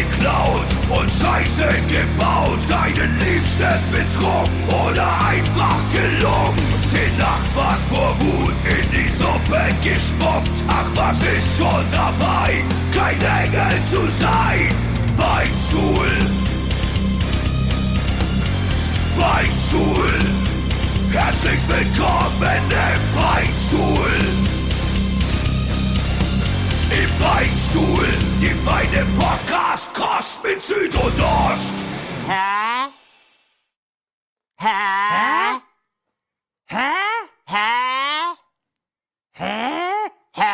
geklaut und Scheiße gebaut, deinen Liebsten betrogen oder einfach gelungen, den Nachbarn vor Wut in die Suppe gespuckt. Ach, was ist schon dabei, kein Engel zu sein? Beichtstuhl, Beichtstuhl, herzlich willkommen im Beichtstuhl. Im Beichtstuhl, die feine Podcast-Kost mit Süd und Ost. Hä? Hä? Hä? Hä? Hä?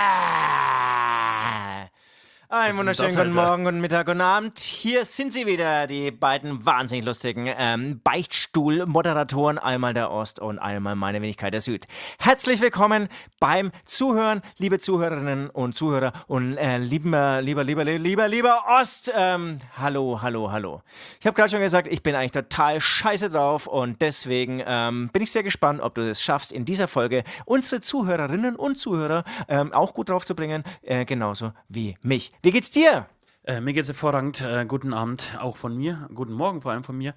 Hä? Einen wunderschönen guten Morgen, guten Mittag, guten Abend. Hier sind sie wieder, die beiden wahnsinnig lustigen Beichtstuhl-Moderatoren. Einmal der Ost und einmal meine Wenigkeit der Süd. Herzlich willkommen beim Zuhören, liebe Zuhörerinnen und Zuhörer und lieber Ost. Hallo. Ich habe gerade schon gesagt, ich bin eigentlich total scheiße drauf und deswegen bin ich sehr gespannt, ob du es schaffst, in dieser Folge unsere Zuhörerinnen und Zuhörer auch gut drauf zu bringen, genauso wie mich. Wie geht's dir? Mir geht's hervorragend. Guten Abend auch von mir. Guten Morgen vor allem von mir.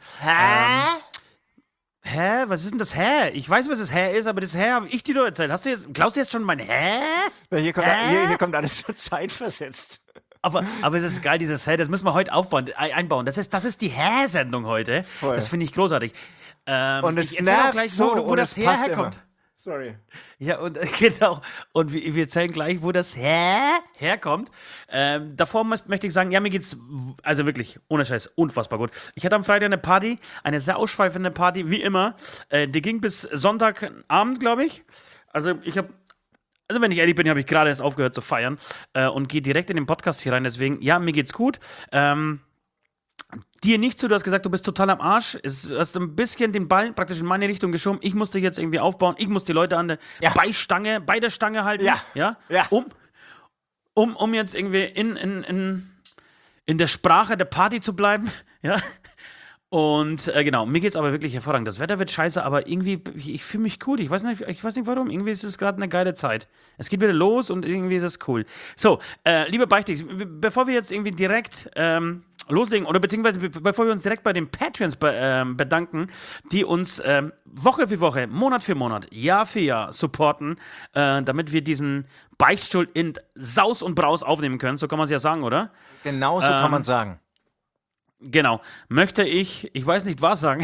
Hä? Was ist denn das Hä? Ich weiß, was das Hä ist, aber das Hä habe ich dir doch erzählt. Glaubst du jetzt schon mein Hä? Hier kommt alles so zeitversetzt. Aber es ist geil, dieses Hä, das müssen wir heute einbauen. Das ist die Hä-Sendung heute. Voll. Das finde ich großartig. Und es ich nervt auch gleich, so, wo das passt herkommt. immer. Sorry. Ja, und genau. Und wir erzählen gleich, wo das herkommt. Davor möchte ich sagen, ja, mir geht's, also wirklich, ohne Scheiß, unfassbar gut. Ich hatte am Freitag eine Party, eine sehr ausschweifende Party, wie immer. Die ging bis Sonntagabend, glaube ich. Also wenn ich ehrlich bin, habe ich gerade erst aufgehört zu feiern und gehe direkt in den Podcast hier rein. Deswegen, ja, mir geht's gut. Dir nicht so, du hast gesagt, du bist total am Arsch. Du hast ein bisschen den Ball praktisch in meine Richtung geschoben. Ich muss dich jetzt irgendwie aufbauen. Ich muss die Leute an der bei der Stange halten. Ja. Um jetzt irgendwie in der Sprache der Party zu bleiben. Ja. Und genau, mir geht's aber wirklich hervorragend. Das Wetter wird scheiße, aber irgendwie, ich fühle mich cool. Ich weiß nicht warum. Irgendwie ist es gerade eine geile Zeit. Es geht wieder los und irgendwie ist es cool. So, liebe Beichtis, bevor wir jetzt irgendwie direkt loslegen, oder beziehungsweise bevor wir uns direkt bei den Patreons bedanken, die uns Woche für Woche, Monat für Monat, Jahr für Jahr supporten, damit wir diesen Beichtstuhl in Saus und Braus aufnehmen können. So kann man es ja sagen, oder? Genau so kann man sagen. Genau. Möchte ich weiß nicht was sagen,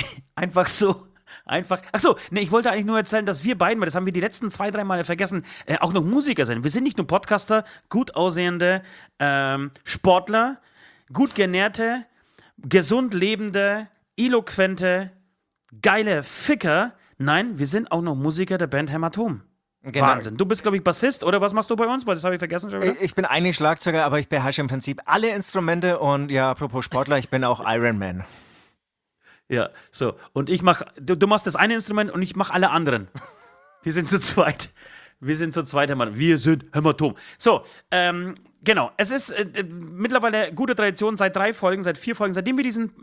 ich wollte eigentlich nur erzählen, dass wir beiden, weil das haben wir die letzten 2-3 Male vergessen, auch noch Musiker sind. Wir sind nicht nur Podcaster, gut aussehende Sportler, gut genährte, gesund lebende, eloquente, geile Ficker. Nein, wir sind auch noch Musiker der Band Hämatom. Genau. Wahnsinn. Du bist, glaube ich, Bassist, oder was machst du bei uns? Weil das habe ich vergessen schon wieder. Ich bin eigentlich Schlagzeuger, aber ich beherrsche im Prinzip alle Instrumente und ja, apropos Sportler, ich bin auch Ironman. Ja, so. Und du machst das eine Instrument und ich mache alle anderen. Wir sind zu zweit. Wir sind Hämatom. So, genau. Es ist mittlerweile gute Tradition seit 4 Folgen, seitdem wir diesen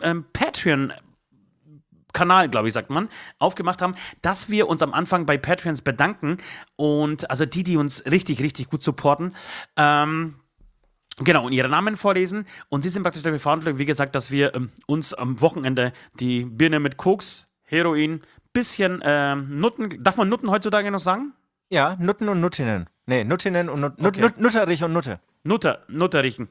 Patreon-Kanal, glaube ich, sagt man, aufgemacht haben, dass wir uns am Anfang bei Patreons bedanken und also die uns richtig, richtig gut supporten, genau, und ihre Namen vorlesen und sie sind praktisch dafür verantwortlich, wie gesagt, dass wir uns am Wochenende die Birne mit Koks, Heroin, bisschen Nutten, darf man Nutten heutzutage noch sagen? Ja, Nutten und Nuttinnen. Nee, Nuttinnen und Nutterich und Nutte. Nutterichen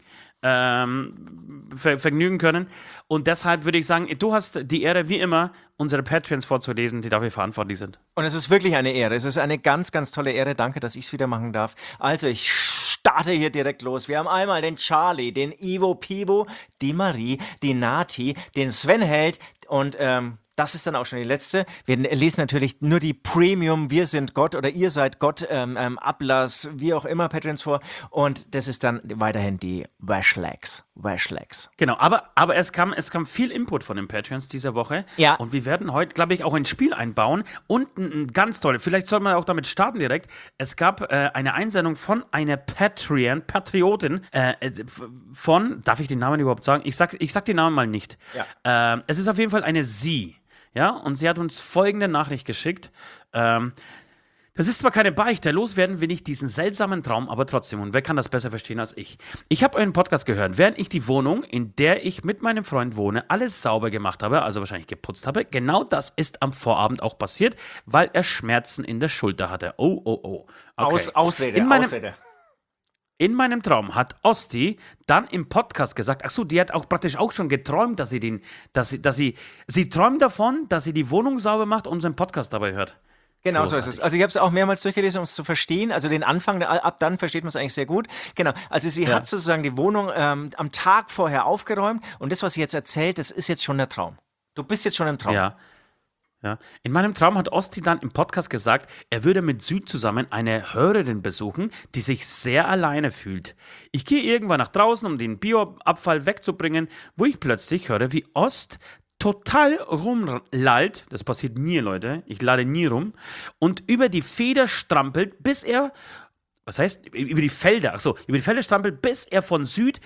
vergnügen können. Und deshalb würde ich sagen, du hast die Ehre, wie immer, unsere Patreons vorzulesen, die dafür verantwortlich sind. Und es ist wirklich eine Ehre. Es ist eine ganz, ganz tolle Ehre. Danke, dass ich es wieder machen darf. Also, ich starte hier direkt los. Wir haben einmal den Charlie, den Ivo Pivo, die Marie, die Nati, den Sven Held und das ist dann auch schon die letzte. Wir lesen natürlich nur die Premium, wir sind Gott oder ihr seid Gott, Ablass, wie auch immer, Patrons vor. Und das ist dann weiterhin die Washlags. Genau, aber es kam viel Input von den Patreons dieser Woche. Ja. Und wir werden heute, glaube ich, auch ein Spiel einbauen. Und ein ganz tolle, vielleicht soll man auch damit starten direkt. Es gab eine Einsendung von einer Patriotin von, darf ich den Namen überhaupt sagen? Ich sag den Namen mal nicht. Ja. Es ist auf jeden Fall eine Sie. Ja, und sie hat uns folgende Nachricht geschickt. Da Das ist zwar keine Beichte, loswerden will ich diesen seltsamen Traum, aber trotzdem. Und wer kann das besser verstehen als ich? Ich habe euren Podcast gehört, während ich die Wohnung, in der ich mit meinem Freund wohne, alles sauber gemacht habe, also wahrscheinlich geputzt habe. Genau das ist am Vorabend auch passiert, weil er Schmerzen in der Schulter hatte. Oh. Okay. Ausrede. In meinem Traum hat Osti dann im Podcast gesagt, ach so, die hat auch praktisch auch schon geträumt, sie träumt davon, dass sie die Wohnung sauber macht und unseren Podcast dabei hört. Genau, so ist es. Also ich habe es auch mehrmals durchgelesen, um es zu verstehen. Also den Anfang, ab dann versteht man es eigentlich sehr gut. Genau, also sie hat sozusagen die Wohnung am Tag vorher aufgeräumt und das, was sie jetzt erzählt, das ist jetzt schon der Traum. Du bist jetzt schon im Traum. Ja. In meinem Traum hat Osti dann im Podcast gesagt, er würde mit Süd zusammen eine Hörerin besuchen, die sich sehr alleine fühlt. Ich gehe irgendwann nach draußen, um den Bioabfall wegzubringen, wo ich plötzlich höre, wie Ost total rumlallt, das passiert mir, Leute, ich lade nie rum, und über die Feder strampelt, bis er, über die Felder strampelt, bis er von Süd,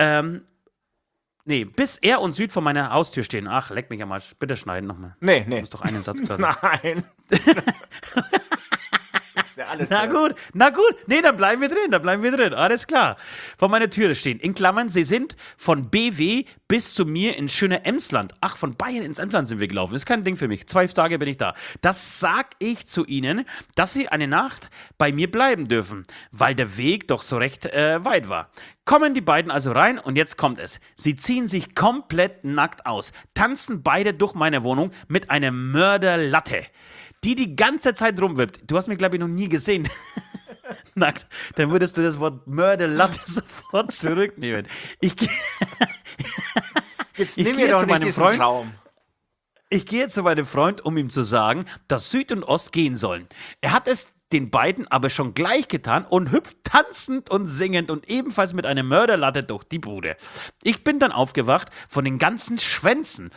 bis er und Süd vor meiner Haustür stehen. Ach, leck mich am Arsch, bitte schneiden nochmal. Nee. Du musst doch einen Satz gerade. Nein. Ja alles Na gut, nee, dann bleiben wir drin, alles klar. Vor meiner Türe stehen, in Klammern, sie sind von BW bis zu mir in schöne Emsland. Ach, von Bayern ins Emsland sind wir gelaufen, ist kein Ding für mich, 2 Tage bin ich da. Das sag ich zu ihnen, dass sie eine Nacht bei mir bleiben dürfen, weil der Weg doch so recht weit war. Kommen die beiden also rein und jetzt kommt es. Sie ziehen sich komplett nackt aus, tanzen beide durch meine Wohnung mit einer Mörderlatte, die ganze Zeit rumwirbt. Du hast mich, glaube ich, noch nie gesehen. Nackt. Dann würdest du das Wort Mörderlatte sofort zurücknehmen. Jetzt nimm mir doch nicht diesen Traum. Ich gehe zu meinem Freund, um ihm zu sagen, dass Süd und Ost gehen sollen. Er hat es den beiden aber schon gleich getan und hüpft tanzend und singend und ebenfalls mit einer Mörderlatte durch die Bude. Ich bin dann aufgewacht von den ganzen Schwänzen.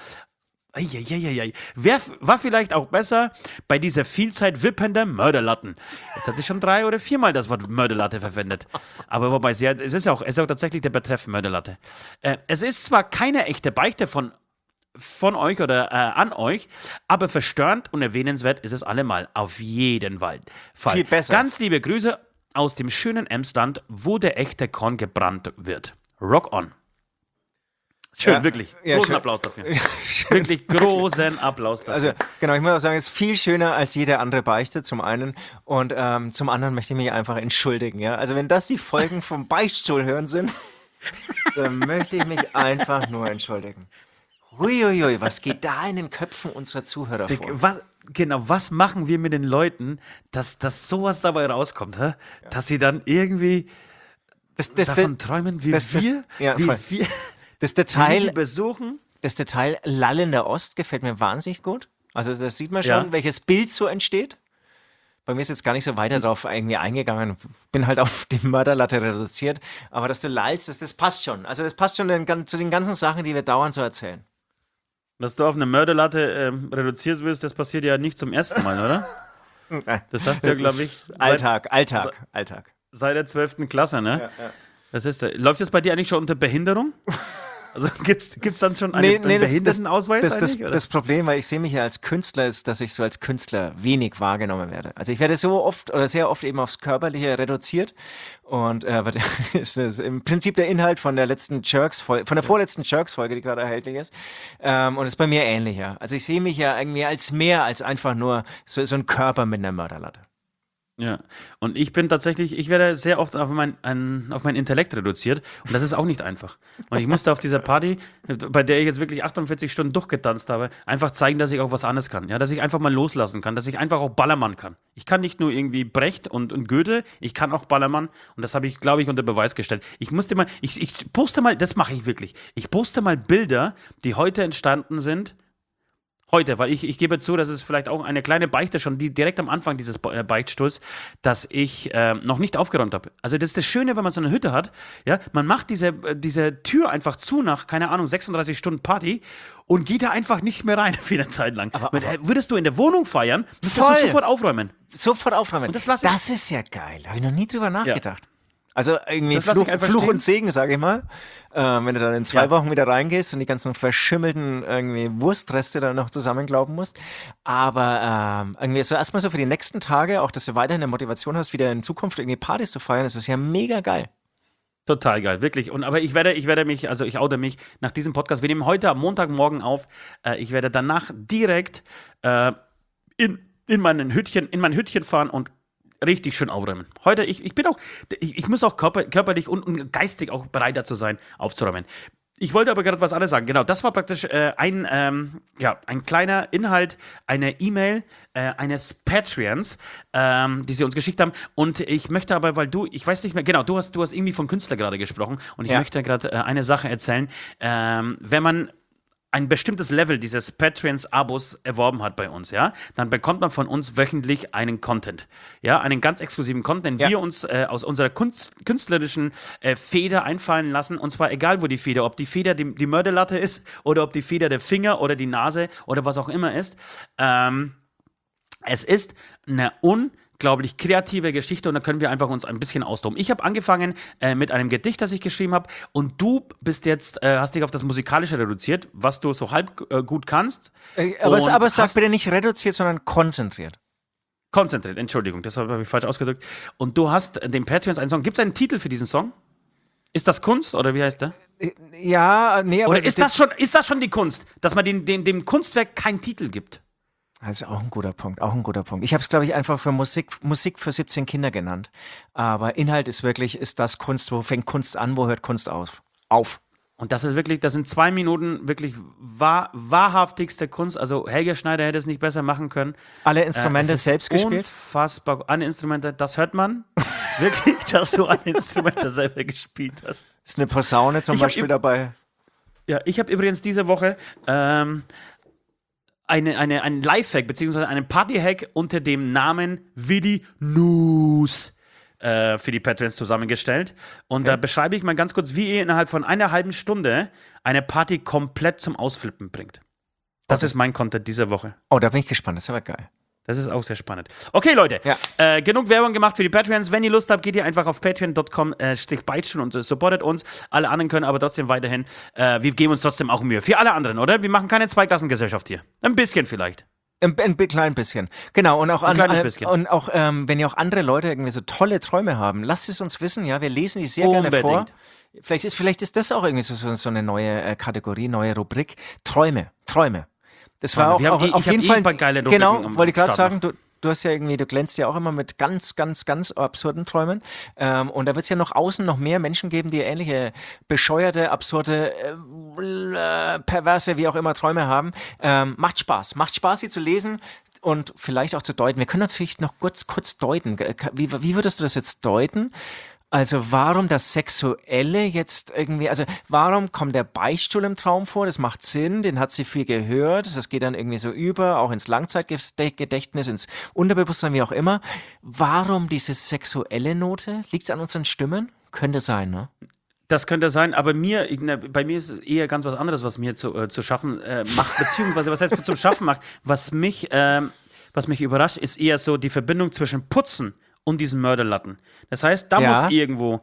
War vielleicht auch besser bei dieser Vielzeit wippender Mörderlatten. Jetzt hat sie schon 3 oder 4 Mal das Wort Mörderlatte verwendet. Aber wobei, es ist auch tatsächlich der Betreff Mörderlatte. Es ist zwar keine echte Beichte von euch oder an euch, aber verstörend und erwähnenswert ist es allemal. Auf jeden Fall. Viel besser. Ganz liebe Grüße aus dem schönen Emsland, wo der echte Korn gebrannt wird. Rock on. Schön, wirklich. Großen Applaus dafür. Wirklich großen Applaus dafür. Also, genau, ich muss auch sagen, es ist viel schöner als jede andere Beichte, zum einen. Und zum anderen möchte ich mich einfach entschuldigen. Ja? Also, wenn das die Folgen vom Beichtstuhl hören sind, dann möchte ich mich einfach nur entschuldigen. Huiuiui, was geht da in den Köpfen unserer Zuhörer vor? Was machen wir mit den Leuten, dass sowas dabei rauskommt, hä? Ja. Dass sie dann davon träumen, wie wir... Das Detail besuchen. Das Detail lallender Ost gefällt mir wahnsinnig gut. Also das sieht man schon, welches Bild so entsteht. Bei mir ist jetzt gar nicht so weiter drauf irgendwie eingegangen. Bin halt auf die Mörderlatte reduziert. Aber dass du lallst, das passt schon. Also das passt schon zu den ganzen Sachen, die wir dauernd so erzählen. Dass du auf eine Mörderlatte reduziert wirst, das passiert ja nicht zum ersten Mal, oder? Das hast du ja, glaube ich... Alltag. Seit der 12. Klasse, ne? Ja. Das ist, läuft das bei dir eigentlich schon unter Behinderung? Also gibt's dann schon einen Behindertenausweis? Das Problem, weil ich sehe mich ja als Künstler, ist, dass ich so als Künstler wenig wahrgenommen werde. Also ich werde so oft oder sehr oft eben aufs Körperliche reduziert und ist im Prinzip der Inhalt von der vorletzten Jerks-Folge, die gerade erhältlich ist, und ist bei mir ähnlicher. Also ich sehe mich ja irgendwie als mehr als einfach nur so ein Körper mit einer Mörderlatte. Ja, und ich werde sehr oft auf mein Intellekt reduziert und das ist auch nicht einfach. Und ich musste auf dieser Party, bei der ich jetzt wirklich 48 Stunden durchgetanzt habe, einfach zeigen, dass ich auch was anderes kann. Ja, dass ich einfach mal loslassen kann, dass ich einfach auch Ballermann kann. Ich kann nicht nur irgendwie Brecht und Goethe, ich kann auch Ballermann und das habe ich, glaube ich, unter Beweis gestellt. Ich poste mal, das mache ich wirklich, ich poste mal Bilder, die heute entstanden sind, weil ich gebe zu, das ist vielleicht auch eine kleine Beichte schon, die direkt am Anfang dieses Beichtstuhls, dass ich noch nicht aufgeräumt habe. Also das ist das Schöne, wenn man so eine Hütte hat, ja, man macht diese Tür einfach zu nach, keine Ahnung, 36 Stunden Party und geht da einfach nicht mehr rein für eine Zeit lang. Aber würdest du in der Wohnung feiern, würdest du sofort aufräumen. Sofort aufräumen. Und das ist ja geil, habe ich noch nie drüber nachgedacht. Ja. Also irgendwie Fluch und Segen, sage ich mal. Wenn du dann in 2 Wochen wieder reingehst und die ganzen verschimmelten irgendwie Wurstreste dann noch zusammenglauben musst. Aber irgendwie so erstmal so für die nächsten Tage, auch dass du weiterhin eine Motivation hast, wieder in Zukunft irgendwie Partys zu feiern, das ist ja mega geil. Total geil, wirklich. Aber ich werde mich, also ich oute mich nach diesem Podcast. Wir nehmen heute am Montagmorgen auf. Ich werde danach direkt in mein Hütchen fahren und richtig schön aufräumen. Heute, ich muss auch körperlich und geistig auch bereit dazu sein, aufzuräumen. Ich wollte aber gerade was anderes sagen. Genau, das war praktisch ein kleiner Inhalt, eine E-Mail eines Patreons, die sie uns geschickt haben. Und ich möchte aber, ich weiß nicht mehr, genau, du hast irgendwie von Künstler gerade gesprochen und ich möchte gerade eine Sache erzählen. Wenn man ein bestimmtes Level dieses Patreons-Abos erworben hat bei uns, ja, dann bekommt man von uns wöchentlich einen Content, ja, einen ganz exklusiven Content, den wir uns aus unserer künstlerischen Feder einfallen lassen, und zwar egal wo die Feder, ob die Feder die Mörderlatte ist oder ob die Feder der Finger oder die Nase oder was auch immer ist. Es ist eine unglaublich kreative Geschichte und da können wir einfach uns ein bisschen austoben. Ich habe angefangen mit einem Gedicht, das ich geschrieben habe, und du bist jetzt, hast dich auf das Musikalische reduziert, was du so halb gut kannst. Aber sag bitte nicht reduziert, sondern konzentriert. Konzentriert, Entschuldigung, das habe ich falsch ausgedrückt. Und du hast den Patreons einen Song. Gibt es einen Titel für diesen Song? Ist das Kunst oder wie heißt der? Ja, nee, aber. Oder ist das schon die Kunst, dass man dem Kunstwerk keinen Titel gibt? Das ist auch ein guter Punkt, Ich habe es, glaube ich, einfach für Musik für 17 Kinder genannt. Aber Inhalt ist das Kunst, wo fängt Kunst an, wo hört Kunst auf? Und das sind 2 Minuten wirklich wahrhaftigste Kunst. Also Helge Schneider hätte es nicht besser machen können. Alle Instrumente selbst gespielt? Unfassbar. Alle Instrumente, das hört man. Wirklich, dass du alle Instrumente selber gespielt hast. Ist eine Posaune zum Beispiel dabei? Ja, ich habe übrigens diese Woche einen Lifehack beziehungsweise einen Partyhack unter dem Namen Vidi News für die Patrons zusammengestellt. Und da beschreibe ich mal ganz kurz, wie ihr innerhalb von einer halben Stunde eine Party komplett zum Ausflippen bringt. Das ist mein Content diese Woche. Oh, da bin ich gespannt. Das ist aber geil. Das ist auch sehr spannend. Okay, Leute, genug Werbung gemacht für die Patreons. Wenn ihr Lust habt, geht ihr einfach auf patreon.com/Beichtstuhl und supportet uns. Alle anderen können aber trotzdem weiterhin, wir geben uns trotzdem auch Mühe. Für alle anderen, oder? Wir machen keine Zweiklassengesellschaft hier. Ein bisschen vielleicht. Ein klein bisschen. Genau, und auch, wenn ihr auch andere Leute irgendwie so tolle Träume haben, lasst es uns wissen, ja, wir lesen die sehr gerne vor. Vielleicht ist das auch irgendwie so eine neue Kategorie, neue Rubrik. Träume. Das war auch auf jeden Fall geile Rubriken. Genau, wollte ich gerade sagen, du hast ja irgendwie, du glänzt ja auch immer mit ganz, ganz, ganz absurden Träumen. Und da wird es ja außen noch mehr Menschen geben, die ähnliche bescheuerte, absurde, perverse, wie auch immer Träume haben. Macht Spaß, sie zu lesen und vielleicht auch zu deuten. Wir können natürlich noch kurz deuten. Wie würdest du das jetzt deuten? Also warum das Sexuelle jetzt irgendwie, also warum kommt der Beichtstuhl im Traum vor? Das macht Sinn, den hat sie viel gehört, das geht dann irgendwie so über, auch ins Langzeitgedächtnis, ins Unterbewusstsein, wie auch immer. Warum diese sexuelle Note? Liegt es an unseren Stimmen? Könnte sein, ne? Das könnte sein, aber bei mir ist es eher ganz was anderes, was mir zu schaffen macht, beziehungsweise was heißt zum Schaffen macht. Was mich überrascht, ist eher so die Verbindung zwischen Putzen und diesen Mörderlatten. Das heißt, da muss irgendwo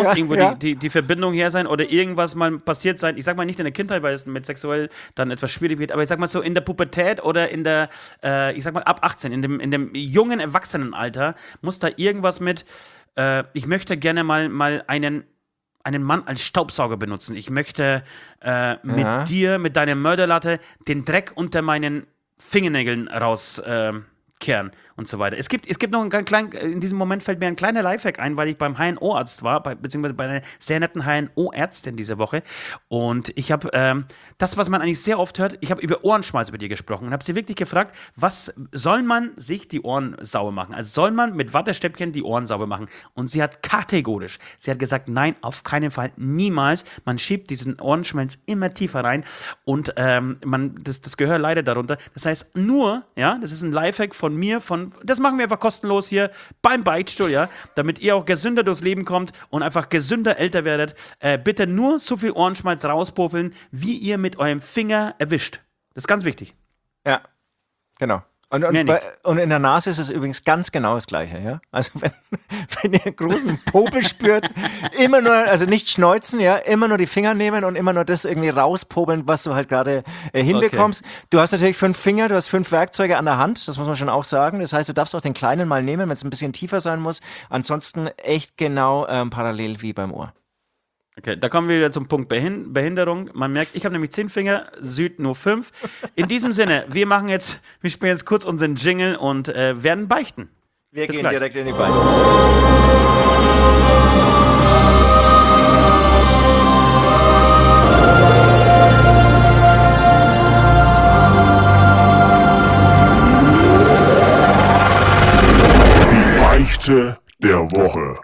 die Verbindung her sein oder irgendwas mal passiert sein. Ich sag mal nicht in der Kindheit, weil es mit sexuell dann etwas schwierig wird, aber ich sag mal so in der Pubertät oder in der, ich sag mal ab 18, in dem jungen Erwachsenenalter muss da irgendwas mit, ich möchte gerne mal einen Mann als Staubsauger benutzen. Ich möchte mit dir, mit deiner Mörderlatte, den Dreck unter meinen Fingernägeln rauskehren und so weiter. Es gibt noch einen kleinen, in diesem Moment fällt mir ein kleiner Lifehack ein, weil ich beim HNO-Arzt war, beziehungsweise bei einer sehr netten HNO-Ärztin diese Woche. Und ich habe das, was man eigentlich sehr oft hört, ich habe über Ohrenschmalz bei dir gesprochen und habe sie wirklich gefragt, was soll man sich die Ohren sauber machen? Also soll man mit Wattestäbchen die Ohren sauber machen? Und sie hat gesagt, nein, auf keinen Fall, niemals. Man schiebt diesen Ohrenschmalz immer tiefer rein und das Gehör leidet darunter. Das heißt das ist ein Lifehack von mir, das machen wir einfach kostenlos hier beim Beichtstuhl, ja, damit ihr auch gesünder durchs Leben kommt und einfach gesünder älter werdet. Bitte nur so viel Ohrenschmalz rauspopeln, wie ihr mit eurem Finger erwischt. Das ist ganz wichtig. Ja, genau. Mehr nicht. Und in der Nase ist es übrigens ganz genau das Gleiche, ja. Also wenn ihr einen großen Popel spürt, immer nur, also nicht schneuzen, ja, immer nur die Finger nehmen und immer nur das irgendwie rauspobeln, was du halt gerade hinbekommst. Okay. Du hast natürlich 5 Finger, du hast 5 Werkzeuge an der Hand, das muss man schon auch sagen. Das heißt, du darfst auch den kleinen mal nehmen, wenn es ein bisschen tiefer sein muss. Ansonsten echt genau parallel wie beim Ohr. Okay, da kommen wir wieder zum Punkt Behinderung. Man merkt, ich habe nämlich 10 Finger, Süd nur 5. In diesem Sinne, wir spielen jetzt kurz unseren Jingle und werden beichten. Wir gehen direkt in die Beichte. Die Beichte der Woche.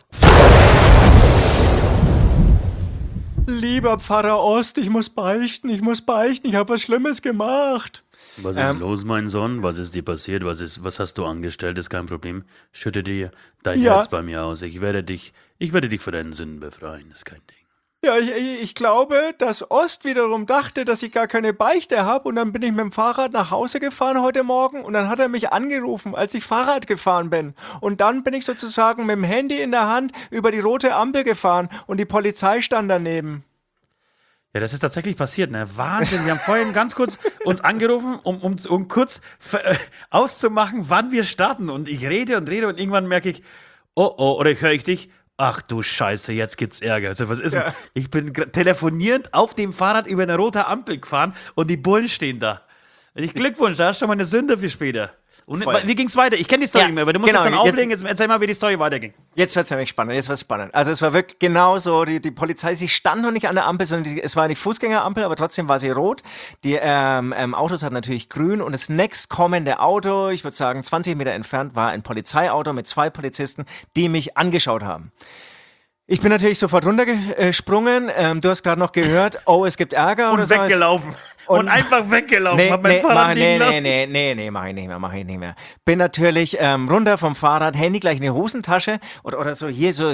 Lieber Pfarrer Ost, ich muss beichten, ich habe was Schlimmes gemacht. Was ist los, mein Sohn? Was ist dir passiert? Was hast du angestellt? Ist kein Problem. Schütte dir dein Herz bei mir aus. Ich werde dich vor deinen Sünden befreien. Ist kein Ding. Ja, ich glaube, dass Ost wiederum dachte, dass ich gar keine Beichte habe und dann bin ich mit dem Fahrrad nach Hause gefahren heute Morgen und dann hat er mich angerufen, als ich Fahrrad gefahren bin. Und dann bin ich sozusagen mit dem Handy in der Hand über die rote Ampel gefahren und die Polizei stand daneben. Ja, das ist tatsächlich passiert, ne? Wahnsinn. Wir haben vorhin ganz kurz uns angerufen, um kurz auszumachen, wann wir starten. Und ich rede und irgendwann merke ich, oder höre ich dich, ach du Scheiße, jetzt gibt's Ärger. Also, was ist denn? Ich bin telefonierend auf dem Fahrrad über eine rote Ampel gefahren und die Bullen stehen da. Glückwunsch, da hast du schon mal eine Sünde für später. Und wie ging's weiter? Ich kenne die Story nicht mehr, aber du musst es dann auflegen. Jetzt erzähl mal, wie die Story weiterging. Jetzt wird's nämlich spannend. Also es war wirklich genau so, die Polizei, sie stand noch nicht an der Ampel, sondern es war eine Fußgängerampel, aber trotzdem war sie rot. Die Autos hatten natürlich grün und das nächstkommende Auto, ich würde sagen 20 Meter entfernt, war ein Polizeiauto mit 2 Polizisten, die mich angeschaut haben. Ich bin natürlich sofort runtergesprungen. Du hast gerade noch gehört, es gibt Ärger. Und weggelaufen. Und einfach weggelaufen. Hab mein Fahrrad liegen lassen. Nee, mach ich nicht mehr. Bin natürlich runter vom Fahrrad, Handy gleich in die Hosentasche oder so hier so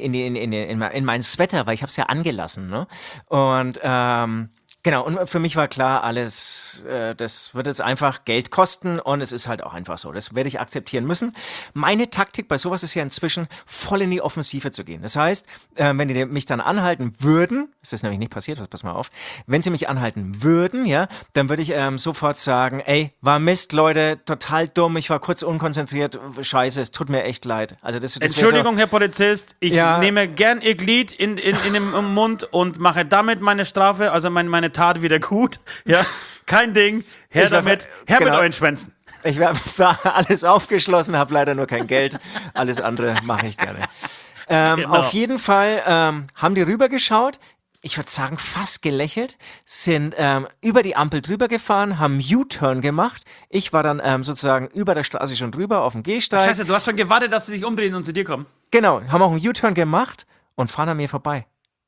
in mein Sweater, weil ich hab's ja angelassen, ne? Und genau, und für mich war klar, alles, das wird jetzt einfach Geld kosten und es ist halt auch einfach so. Das werde ich akzeptieren müssen. Meine Taktik bei sowas ist ja inzwischen, voll in die Offensive zu gehen. Das heißt, wenn die mich dann anhalten würden, das ist nämlich nicht passiert, pass mal auf, wenn sie mich anhalten würden, ja, dann würde ich sofort sagen, ey, war Mist, Leute, total dumm, ich war kurz unkonzentriert, scheiße, es tut mir echt leid. Also das Entschuldigung, so, Herr Polizist, ich nehme gern Ihr Glied in den Mund und mache damit meine Strafe, also meine Tat wieder gut. Ja, kein Ding. Her mit euren Schwänzen. Ich war alles aufgeschlossen, habe leider nur kein Geld. Alles andere mache ich gerne. Genau. Auf jeden Fall haben die rübergeschaut. Ich würde sagen, fast gelächelt, sind über die Ampel drüber gefahren, haben U-Turn gemacht. Ich war dann sozusagen über der Straße schon drüber auf dem Gehsteig. Scheiße, du hast schon gewartet, dass sie sich umdrehen und zu dir kommen. Genau, haben auch einen U-Turn gemacht und fahren an mir vorbei.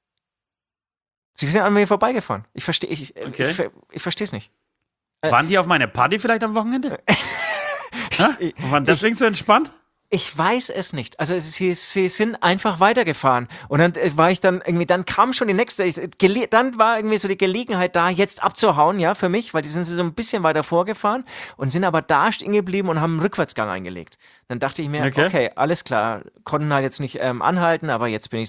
Sie sind an mir vorbeigefahren. Ich verstehe es nicht. Waren die auf meiner Party vielleicht am Wochenende? Waren deswegen so entspannt? Ich weiß es nicht. Also sie sind einfach weitergefahren. Und dann war ich dann kam schon die nächste, dann war irgendwie so die Gelegenheit da, jetzt abzuhauen, ja, für mich, weil die sind so ein bisschen weiter vorgefahren und sind aber da stehen geblieben und haben einen Rückwärtsgang eingelegt. Dann dachte ich mir, okay, alles klar, konnten halt jetzt nicht anhalten, aber jetzt bin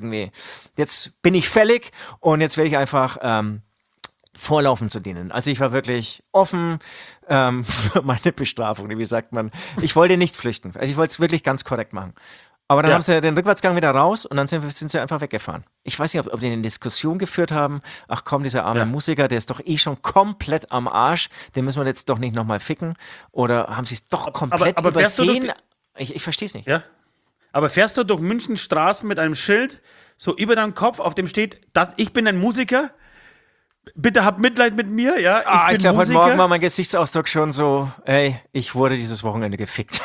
ich fällig und jetzt werde ich einfach vorlaufen zu denen. Also ich war wirklich offen für meine Bestrafung, wie sagt man. Ich wollte nicht flüchten. Also ich wollte es wirklich ganz korrekt machen. Aber dann haben sie den Rückwärtsgang wieder raus und dann sind sie einfach weggefahren. Ich weiß nicht, ob die eine Diskussion geführt haben. Ach komm, dieser arme Musiker, der ist doch eh schon komplett am Arsch. Den müssen wir jetzt doch nicht nochmal ficken. Oder haben sie es doch komplett übersehen? Ich verstehe es nicht. Ja. Aber fährst du durch München Straßen mit einem Schild, so über deinem Kopf, auf dem steht, ich bin ein Musiker? Bitte habt Mitleid mit mir, ja? Ich glaube, heute Morgen war mein Gesichtsausdruck schon so, ey, ich wurde dieses Wochenende gefickt.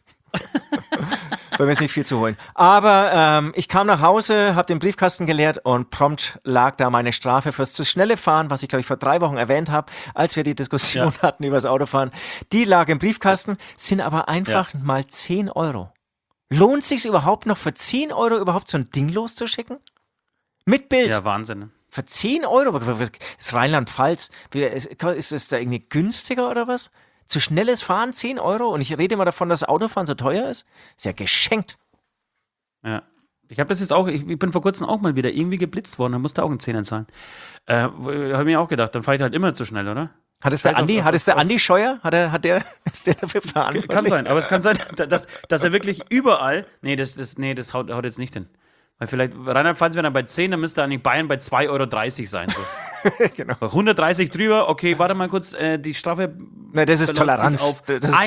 Bei mir ist nicht viel zu holen. Aber ich kam nach Hause, habe den Briefkasten geleert und prompt lag da meine Strafe fürs zu schnelle Fahren, was ich, glaube ich, vor 3 Wochen erwähnt habe, als wir die Diskussion hatten über das Autofahren. Die lag im Briefkasten, sind aber einfach mal 10 Euro. Lohnt sich's überhaupt noch für 10 Euro überhaupt so ein Ding loszuschicken? Mit Bild. Ja, Wahnsinn. Für 10 Euro? Das ist Rheinland-Pfalz. Ist es da irgendwie günstiger oder was? Zu schnelles Fahren 10 Euro und ich rede immer davon, dass Autofahren so teuer ist. Ist ja geschenkt. Ja. Ich habe das jetzt auch, ich bin vor kurzem auch mal wieder irgendwie geblitzt worden, da musste auch einen Zehner zahlen. Habe mir auch gedacht, dann fahre ich halt immer zu schnell, oder? Hat es der Andi Scheuer? Ist der dafür verantwortlich? Kann sein, aber es kann sein, dass er wirklich überall, das haut jetzt nicht hin. Weil vielleicht Rheinland-Pfalz wäre dann bei 10, dann müsste eigentlich Bayern bei 2,30 Euro sein. So. Genau. 130 drüber, okay, warte mal kurz, die Strafe das ist Toleranz. Auf das ist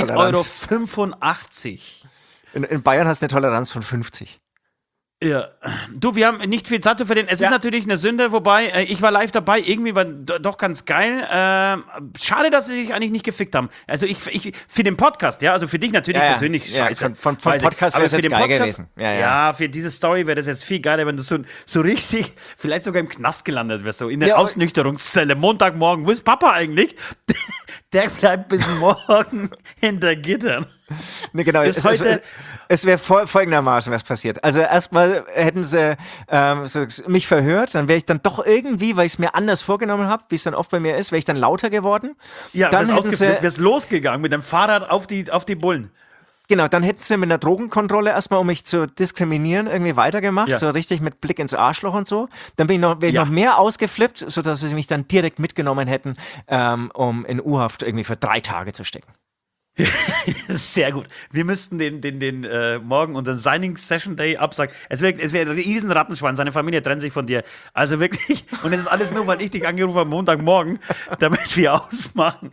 1,85 Euro. In Bayern hast du eine Toleranz von 50. Ja, du, wir haben nicht viel Zeit zu verlieren. Es ist natürlich eine Sünde, wobei ich war live dabei. Irgendwie war doch ganz geil. Schade, dass sie sich eigentlich nicht gefickt haben. Also ich für den Podcast, ja, also für dich natürlich persönlich scheiße. Von Podcast wäre es jetzt geil gewesen. Ja, für diese Story wäre das jetzt viel geiler, wenn du so richtig, vielleicht sogar im Knast gelandet wärst, so in der Ausnüchterungszelle. Montagmorgen, wo ist Papa eigentlich? Der bleibt bis morgen hinter Gittern. Ne, genau. Es wäre folgendermaßen was passiert. Also erstmal hätten sie mich verhört, dann wäre ich dann doch irgendwie, weil ich es mir anders vorgenommen habe, wie es dann oft bei mir ist, wäre ich dann lauter geworden. Ja, dann wär's losgegangen mit dem Fahrrad auf die Bullen. Genau, dann hätten sie mit einer Drogenkontrolle erstmal, um mich zu diskriminieren, irgendwie weitergemacht, so richtig mit Blick ins Arschloch und so. Dann wäre ich noch mehr ausgeflippt, sodass sie mich dann direkt mitgenommen hätten, um in U-Haft irgendwie für 3 Tage zu stecken. Sehr gut. Wir müssten den morgen unseren Signing-Session-Day absagen. Es wäre ein riesen Rattenschwein. Seine Familie trennt sich von dir. Also wirklich. Und es ist alles nur, weil ich dich angerufen habe am Montagmorgen, damit wir ausmachen,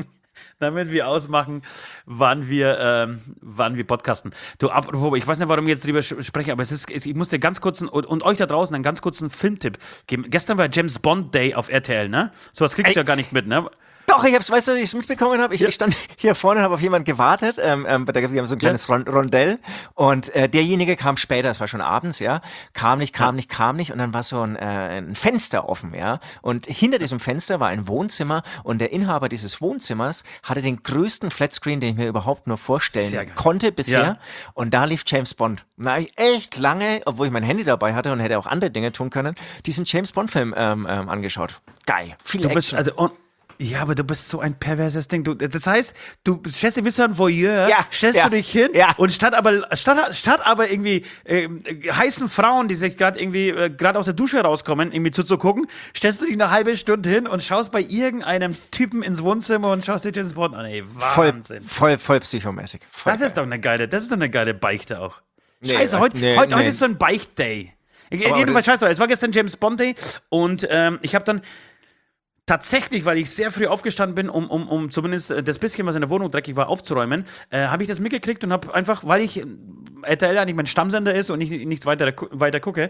wann wir podcasten. Du, apropos, ich weiß nicht, warum ich jetzt drüber spreche, aber ich muss dir ganz kurz und euch da draußen einen ganz kurzen Filmtipp geben. Gestern war James Bond Day auf RTL, ne? Sowas kriegst du ja gar nicht mit, ne? Doch, weißt du, wie ich es mitbekommen habe? Ich stand hier vorne und habe auf jemanden gewartet. Wir haben so ein kleines Rondell und derjenige kam später, es war schon abends, ja. Kam nicht und dann war so ein Fenster offen, ja. Und hinter diesem Fenster war ein Wohnzimmer und der Inhaber dieses Wohnzimmers hatte den größten Flatscreen, den ich mir überhaupt nur vorstellen konnte bisher. Ja. Und da lief James Bond. Da habe ich echt lange, obwohl ich mein Handy dabei hatte und hätte auch andere Dinge tun können, diesen James Bond-Film angeschaut. Geil, viel Action. Ja, aber du bist so ein perverses Ding. Das heißt, du stellst dich wie so ein Voyeur, stellst du dich hin und statt aber irgendwie heißen Frauen, die sich gerade aus der Dusche rauskommen, irgendwie zuzugucken, stellst du dich eine halbe Stunde hin und schaust bei irgendeinem Typen ins Wohnzimmer und schaust dir James Bond an. Ey, Wahnsinn. Voll psychomäßig. Das ist doch eine geile Beichte auch. Nee, Scheiße, heute ist so ein Beicht-Day. Jedenfalls, scheiße, es war gestern James Bond Day und ich habe dann tatsächlich, weil ich sehr früh aufgestanden bin, um zumindest das bisschen, was in der Wohnung dreckig war, aufzuräumen, habe ich das mitgekriegt und habe einfach, weil ich RTL eigentlich mein Stammsender ist und ich nichts weiter gucke,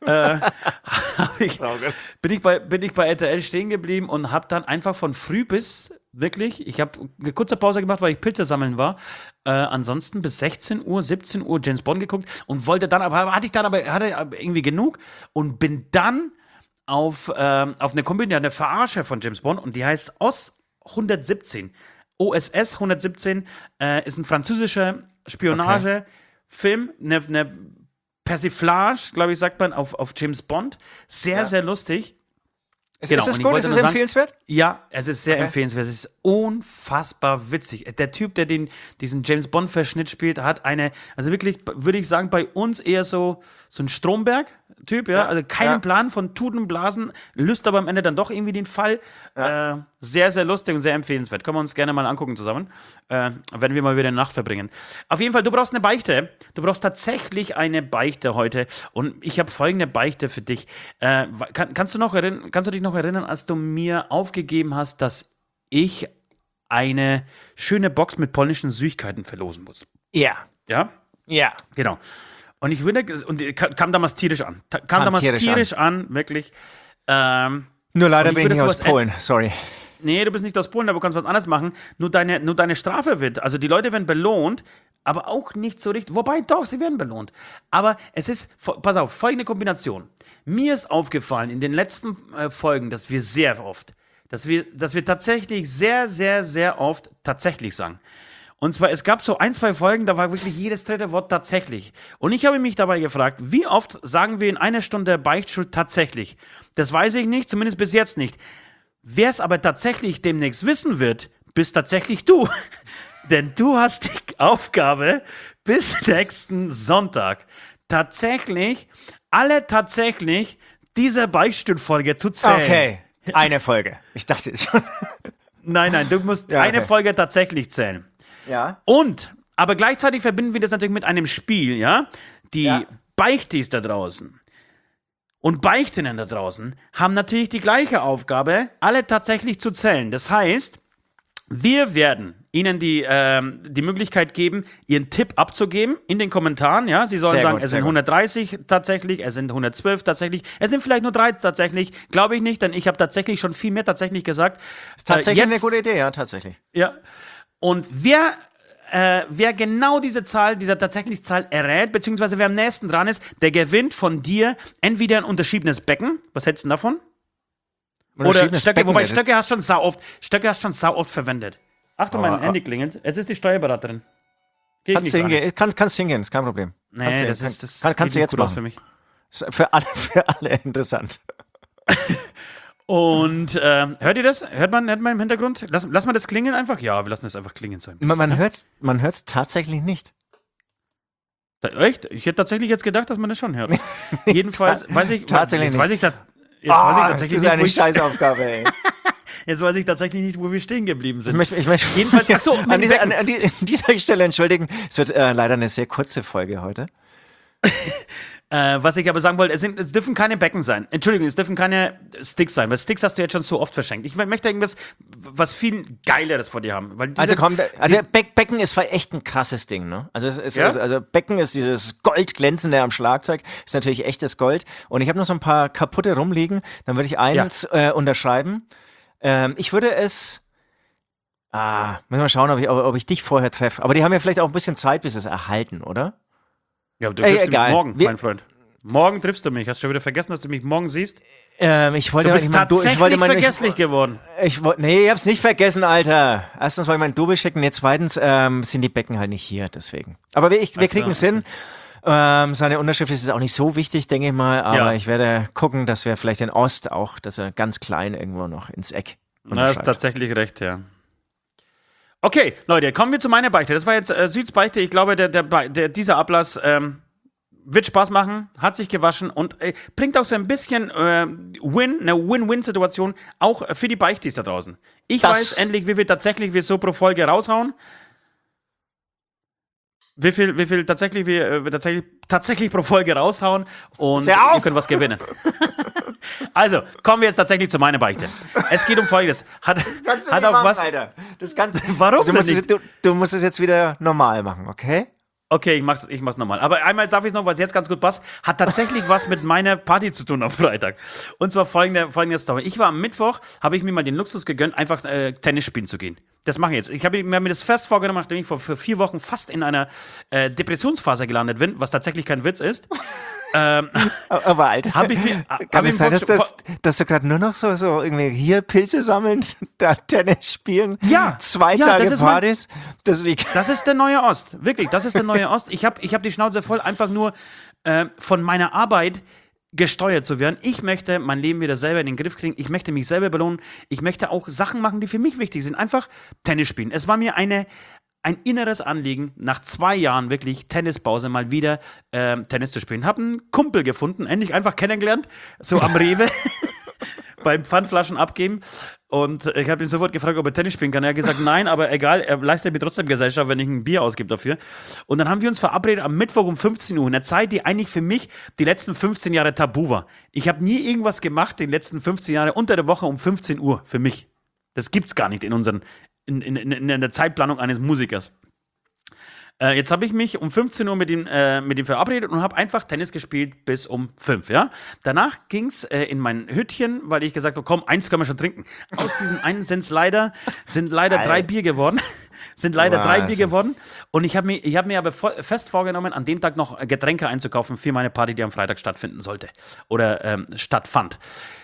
bin ich bei RTL stehen geblieben und habe dann einfach von früh bis wirklich, ich habe eine kurze Pause gemacht, weil ich Pilze sammeln war, ansonsten bis 16 Uhr, 17 Uhr James Bond geguckt und hatte irgendwie genug und bin dann auf eine Komödie, eine Verarsche von James Bond und die heißt OSS 117. OSS 117 ist ein französischer Spionagefilm, eine Persiflage, glaube ich, sagt man, auf James Bond. Sehr, sehr lustig. Ist es gut? Ist es empfehlenswert? Ja, es ist sehr empfehlenswert. Es ist unfassbar witzig. Der Typ, der diesen James Bond-Verschnitt spielt, hat also wirklich, würde ich sagen, bei uns eher so ein Stromberg-Typ, ja. Also keinen Plan von Tuten, Blasen, löst aber am Ende dann doch irgendwie den Fall. Ja. Sehr, sehr lustig und sehr empfehlenswert. Können wir uns gerne mal angucken zusammen, wenn wir mal wieder eine Nacht verbringen. Auf jeden Fall, du brauchst eine Beichte. Du brauchst tatsächlich eine Beichte heute. Und ich habe folgende Beichte für dich. Kannst du dich noch erinnern, als du mir aufgegeben hast, dass ich eine schöne Box mit polnischen Süßigkeiten verlosen muss? Ja. Ja? Ja. Genau. Und kam damals tierisch an. Wirklich. Nur leider bin ich nicht aus Polen, sorry. Nee, du bist nicht aus Polen, aber du kannst was anderes machen. Nur deine Strafe wird, also die Leute werden belohnt, aber auch nicht so richtig. Wobei, doch, sie werden belohnt. Aber es ist, pass auf, folgende Kombination. Mir ist aufgefallen in den letzten Folgen, dass wir tatsächlich sehr, sehr, sehr oft tatsächlich sagen. Und zwar, es gab so 1, 2 Folgen, da war wirklich jedes dritte Wort tatsächlich. Und ich habe mich dabei gefragt, wie oft sagen wir in einer Stunde Beichtschuld tatsächlich? Das weiß ich nicht, zumindest bis jetzt nicht. Wer es aber tatsächlich demnächst wissen wird, bist tatsächlich du. Denn du hast die Aufgabe, bis nächsten Sonntag alle diese Beichtstuhlfolge zu zählen. Okay, eine Folge. Ich dachte schon. Nein, du musst eine Folge tatsächlich zählen. Ja. Aber gleichzeitig verbinden wir das natürlich mit einem Spiel, ja? Die Beichtis da draußen und Beichtinnen da draußen haben natürlich die gleiche Aufgabe, alle tatsächlich zu zählen. Das heißt, wir werden Ihnen die Möglichkeit geben, Ihren Tipp abzugeben in den Kommentaren. Ja? Sie sollen sagen, es sind 130 tatsächlich, es sind 112 tatsächlich, es sind vielleicht nur 3 tatsächlich. Glaube ich nicht, denn ich habe tatsächlich schon viel mehr tatsächlich gesagt. Ist tatsächlich eine gute Idee, ja, tatsächlich. Ja. Und wer genau diese tatsächliche Zahl errät, beziehungsweise wer am nächsten dran ist, der gewinnt von dir entweder ein unterschriebenes Becken. Was hältst du davon? Oder Stöcke, wobei Stöcke hast schon sau oft verwendet. Achtung, mein Handy klingelt. Es ist die Steuerberaterin. Kannst hingehen, ist kein Problem. Nee, kannst du jetzt machen. Für mich. Ist für alle interessant. Und hört ihr das? Hört man im Hintergrund? Lass mal das klingeln einfach? Ja, wir lassen das einfach klingen. So man hört's tatsächlich nicht. Echt? Ich hätte tatsächlich jetzt gedacht, dass man das schon hört. Jedenfalls weiß ich tatsächlich nicht. Das ist eine Scheißaufgabe, ey. Jetzt weiß ich tatsächlich nicht, wo wir stehen geblieben sind. Ich möchte jedenfalls, achso, an dieser Stelle entschuldigen, es wird leider eine sehr kurze Folge heute. Was ich aber sagen wollte, es dürfen keine Becken sein. Entschuldigung, es dürfen keine Sticks sein, weil Sticks hast du jetzt schon so oft verschenkt. Ich möchte irgendwas, was viel Geileres vor dir haben. Weil Becken ist echt ein krasses Ding, ne? Also Becken ist dieses Goldglänzende am Schlagzeug, ist natürlich echtes Gold. Und ich habe noch so ein paar kaputte rumliegen, dann würde ich eins unterschreiben. Ich würde es. Müssen wir schauen, ob ich dich vorher treffe. Aber die haben ja vielleicht auch ein bisschen Zeit, bis sie es erhalten, oder? Ja, aber du triffst mich morgen, mein Freund. Morgen triffst du mich. Hast du schon wieder vergessen, dass du mich morgen siehst? Du bist tatsächlich vergesslich geworden. Ich hab's nicht vergessen, Alter. Erstens wollte ich mein Double schicken, zweitens sind die Becken halt nicht hier, deswegen. Aber wir kriegen es hin. Seine Unterschrift ist auch nicht so wichtig, denke ich mal, aber ich werde gucken, dass wir vielleicht den Ost auch, dass er ganz klein irgendwo noch ins Eck unterschreibt. Na, ist tatsächlich recht, ja. Okay, Leute, kommen wir zu meiner Beichte. Das war jetzt Süds Beichte. Ich glaube, dieser Ablass wird Spaß machen, hat sich gewaschen und bringt auch so ein bisschen eine Win-Win-Situation auch für die Beichtis da draußen. Ich weiß endlich, wie wir so pro Folge raushauen. Wie viel tatsächlich wir tatsächlich pro Folge raushauen und ihr könnt was gewinnen. Also, kommen wir jetzt tatsächlich zu meiner Beichte. Es geht um Folgendes. Kannst du nicht machen, Alter. Warum du musst es jetzt wieder normal machen, okay? Okay, ich mach's nochmal. Aber einmal darf ich es noch, weil es jetzt ganz gut passt. Hat tatsächlich was mit meiner Party zu tun am Freitag. Und zwar folgende Story. Ich war am Mittwoch, habe ich mir mal den Luxus gegönnt, einfach Tennis spielen zu gehen. Das mache ich jetzt. Ich habe mir das fest vorgenommen, nachdem ich vor 4 Wochen fast in einer Depressionsphase gelandet bin, was tatsächlich kein Witz ist. Aber Alter, kann es sein, dass du gerade nur noch so irgendwie hier Pilze sammeln, da Tennis spielen, 2 Tage Partys? Das ist der neue Ost, wirklich, das ist der neue Ost. Ich hab die Schnauze voll, einfach nur von meiner Arbeit gesteuert zu werden. Ich möchte mein Leben wieder selber in den Griff kriegen, ich möchte mich selber belohnen, ich möchte auch Sachen machen, die für mich wichtig sind, einfach Tennis spielen. Es war mir ein inneres Anliegen, nach 2 Jahren wirklich Tennispause mal wieder Tennis zu spielen. Hab einen Kumpel gefunden, endlich einfach kennengelernt, so am Rewe, beim Pfandflaschen abgeben. Und ich habe ihn sofort gefragt, ob er Tennis spielen kann. Er hat gesagt, nein, aber egal, er leistet mir trotzdem Gesellschaft, wenn ich ein Bier ausgebe dafür. Und dann haben wir uns verabredet am Mittwoch um 15 Uhr, in einer Zeit, die eigentlich für mich die letzten 15 Jahre tabu war. Ich habe nie irgendwas gemacht, die letzten 15 Jahre unter der Woche um 15 Uhr, für mich. Das gibt's gar nicht in der Zeitplanung eines Musikers. Jetzt habe ich mich um 15 Uhr mit ihm verabredet und habe einfach Tennis gespielt bis um 5, ja. Danach ging es in mein Hütchen, weil ich gesagt habe, komm, 1 können wir schon trinken. Aus diesem einen sind leider 3 Bier geworden. Sind leider 3 Bier geworden. Und ich hab mir aber fest vorgenommen, an dem Tag noch Getränke einzukaufen für meine Party, die am Freitag stattfinden sollte. Oder stattfand.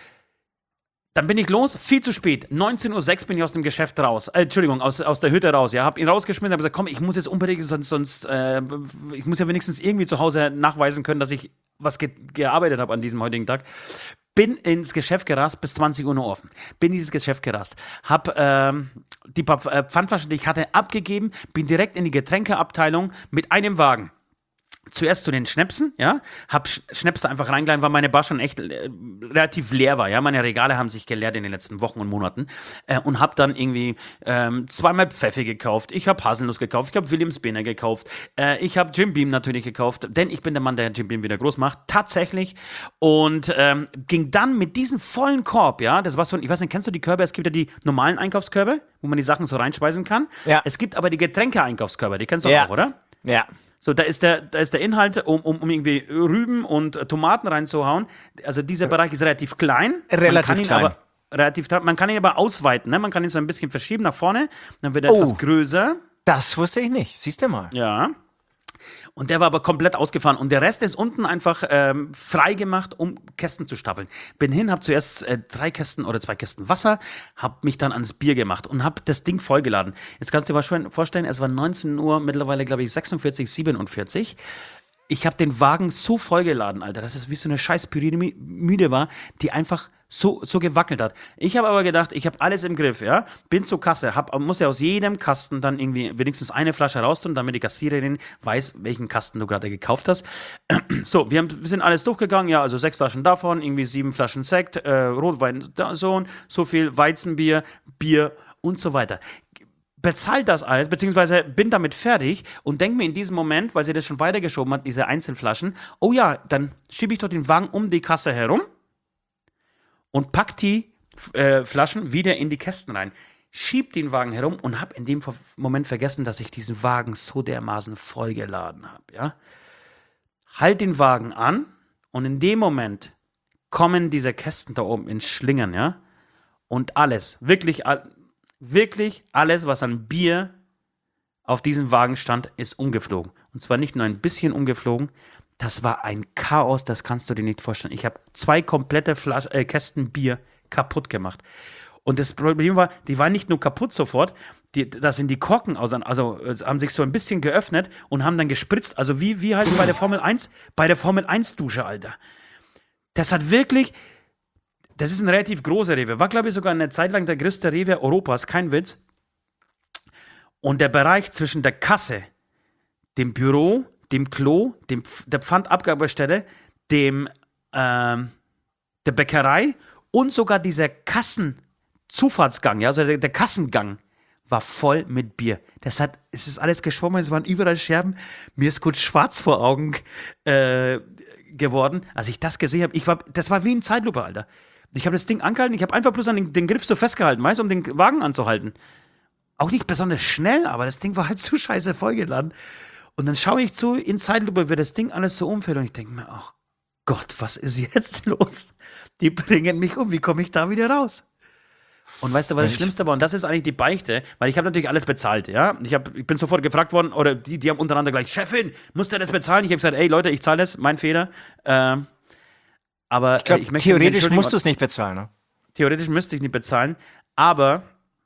Dann bin ich los, viel zu spät. 19:06 Uhr bin ich aus dem Geschäft raus. Aus der Hütte raus. Ja, hab ihn rausgeschmissen, hab gesagt, komm, ich muss jetzt unbedingt, sonst ich muss ja wenigstens irgendwie zu Hause nachweisen können, dass ich was gearbeitet habe an diesem heutigen Tag. bin ins Geschäft gerast, bis 20 Uhr nur offen. Bin in dieses Geschäft gerast, hab die paar Pfandflaschen, die ich hatte, abgegeben, bin direkt in die Getränkeabteilung mit einem Wagen. Zuerst zu den Schnäpsen, ja, hab Schnäpse einfach reingeladen, weil meine Bar schon echt relativ leer war, ja, meine Regale haben sich geleert in den letzten Wochen und Monaten und hab dann irgendwie zweimal Pfeffi gekauft, ich hab Haselnuss gekauft, ich hab Williams-Beene gekauft, ich hab Jim Beam natürlich gekauft, denn ich bin der Mann, der Jim Beam wieder groß macht, tatsächlich, und ging dann mit diesem vollen Korb, ja, das war so, ich weiß nicht, kennst du die Körbe, es gibt ja die normalen Einkaufskörbe, wo man die Sachen so reinspeisen kann, Ja. Es gibt aber die Getränke-Einkaufskörbe, die kennst du Ja. auch, oder? Ja. So, da ist der Inhalt, um irgendwie Rüben und Tomaten reinzuhauen. Also dieser Bereich ist relativ klein. Relativ klein. Man kann ihn aber ausweiten, ne? Man kann ihn so ein bisschen verschieben nach vorne, dann wird er etwas größer. Das wusste ich nicht. Siehst du mal. Ja. Und der war aber komplett ausgefahren. Und der Rest ist unten einfach frei gemacht, um Kästen zu stapeln. Bin hin, hab zuerst 3 Kästen oder 2 Kästen Wasser, hab mich dann ans Bier gemacht und hab das Ding vollgeladen. Jetzt kannst du dir mal vorstellen, es war 19 Uhr, mittlerweile glaube ich 46, 47. Ich habe den Wagen so vollgeladen, Alter, dass es wie so eine scheiß Pyramide war, die einfach so gewackelt hat. Ich habe aber gedacht, ich habe alles im Griff, ja. Bin zur Kasse, muss ja aus jedem Kasten dann irgendwie wenigstens eine Flasche raus tun, damit die Kassiererin weiß, welchen Kasten du gerade gekauft hast. So, wir sind alles durchgegangen, ja, also 6 Flaschen davon, irgendwie 7 Flaschen Sekt, Rotwein, so viel, Weizenbier, Bier und so weiter. Bezahlt das alles, beziehungsweise bin damit fertig und denke mir in diesem Moment, weil sie das schon weitergeschoben hat, diese Einzelflaschen, oh ja, dann schiebe ich doch den Wagen um die Kasse herum und pack die Flaschen wieder in die Kästen rein. Schieb den Wagen herum und habe in dem Moment vergessen, dass ich diesen Wagen so dermaßen vollgeladen habe, ja. Halt den Wagen an und in dem Moment kommen diese Kästen da oben ins Schlingern, ja. Und alles, wirklich alles, was an Bier auf diesem Wagen stand, ist umgeflogen. Und zwar nicht nur ein bisschen umgeflogen, das war ein Chaos, das kannst du dir nicht vorstellen. Ich habe 2 komplette Kästen Bier kaputt gemacht. Und das Problem war, die waren nicht nur kaputt sofort, da sind die Korken haben sich so ein bisschen geöffnet und haben dann gespritzt. Also wie halt bei der Formel 1 Dusche, Alter. Das hat wirklich... Das ist ein relativ großer Rewe. War, glaube ich, sogar eine Zeit lang der größte Rewe Europas. Kein Witz. Und der Bereich zwischen der Kasse, dem Büro, dem Klo, der Pfandabgabestelle, der Bäckerei und sogar dieser Kassenzufahrtsgang, ja, also der Kassengang, war voll mit Bier. Es ist alles geschwommen, es waren überall Scherben. Mir ist kurz schwarz vor Augen geworden. Als ich das gesehen habe, das war wie ein Zeitlupe, Alter. Ich habe das Ding angehalten, ich habe einfach bloß an den Griff so festgehalten, weißt du, um den Wagen anzuhalten. Auch nicht besonders schnell, aber das Ding war halt zu scheiße vollgeladen. Und dann schaue ich zu, in Zeitlupe, wie das Ding alles so umfällt und ich denke mir, ach Gott, was ist jetzt los? Die bringen mich um, wie komme ich da wieder raus? Und weißt du, was das Schlimmste war? Und das ist eigentlich die Beichte, weil ich habe natürlich alles bezahlt, ja. Ich bin sofort gefragt worden, oder die haben untereinander gleich, Chefin, musst du das bezahlen? Ich habe gesagt, ey Leute, ich zahle das, mein Fehler. Aber ich glaube, theoretisch musst du es nicht bezahlen, ne? Theoretisch müsste ich nicht bezahlen, aber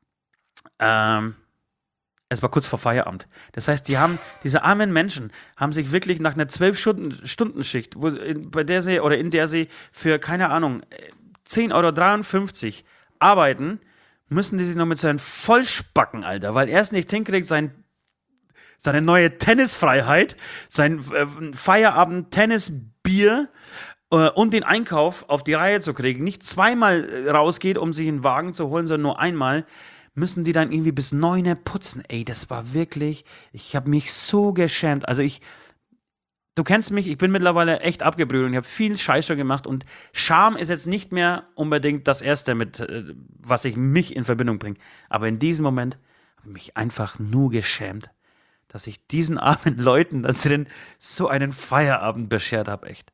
es war kurz vor Feierabend. Das heißt, diese armen Menschen haben sich wirklich nach einer 12-Stunden-Schicht, in der sie für, keine Ahnung, 10,53 € arbeiten, müssen die sich noch mit so einem Vollspacken, Alter, weil er es nicht hinkriegt, seine neue Tennisfreiheit, sein Feierabend-Tennisbier und den Einkauf auf die Reihe zu kriegen, nicht zweimal rausgeht, um sich einen Wagen zu holen, sondern nur einmal, müssen die dann irgendwie bis 9 Uhr putzen. Ey, das war wirklich, ich habe mich so geschämt. Also du kennst mich, ich bin mittlerweile echt abgebrüht und ich habe viel Scheiß schon gemacht und Scham ist jetzt nicht mehr unbedingt das Erste, mit was ich mich in Verbindung bringe. Aber in diesem Moment habe ich mich einfach nur geschämt, dass ich diesen armen Leuten da drin so einen Feierabend beschert habe, echt.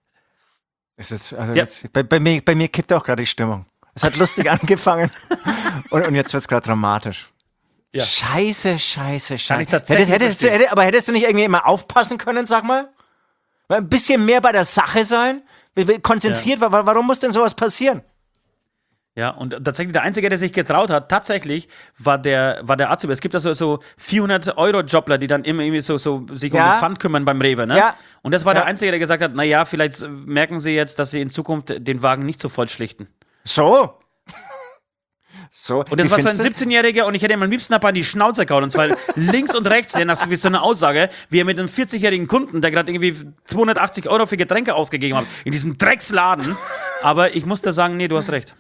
Bei mir kippt auch gerade die Stimmung. Es hat lustig angefangen und jetzt wird es gerade dramatisch. Ja. Scheiße. Kann ich tatsächlich aber hättest du nicht irgendwie immer aufpassen können, sag mal? Ein bisschen mehr bei der Sache sein? Konzentriert, ja. Warum muss denn sowas passieren? Ja, und tatsächlich der Einzige, der sich getraut hat, tatsächlich war der Azubi. Es gibt also so 400-Euro-Jobler, die dann immer irgendwie so sich um den Pfand kümmern beim Rewe, ne? Ja. Und das war der Einzige, der gesagt hat, naja, vielleicht merken Sie jetzt, dass Sie in Zukunft den Wagen nicht so voll schlichten. So. Und das war so ein 17-Jähriger und ich hätte ihm am liebsten an die Schnauze gehauen. Und zwar links und rechts, nach so einer Aussage, wie er mit einem 40-jährigen Kunden, der gerade irgendwie 280 € für Getränke ausgegeben hat, in diesem Drecksladen. Aber ich muss da sagen, nee, du hast recht.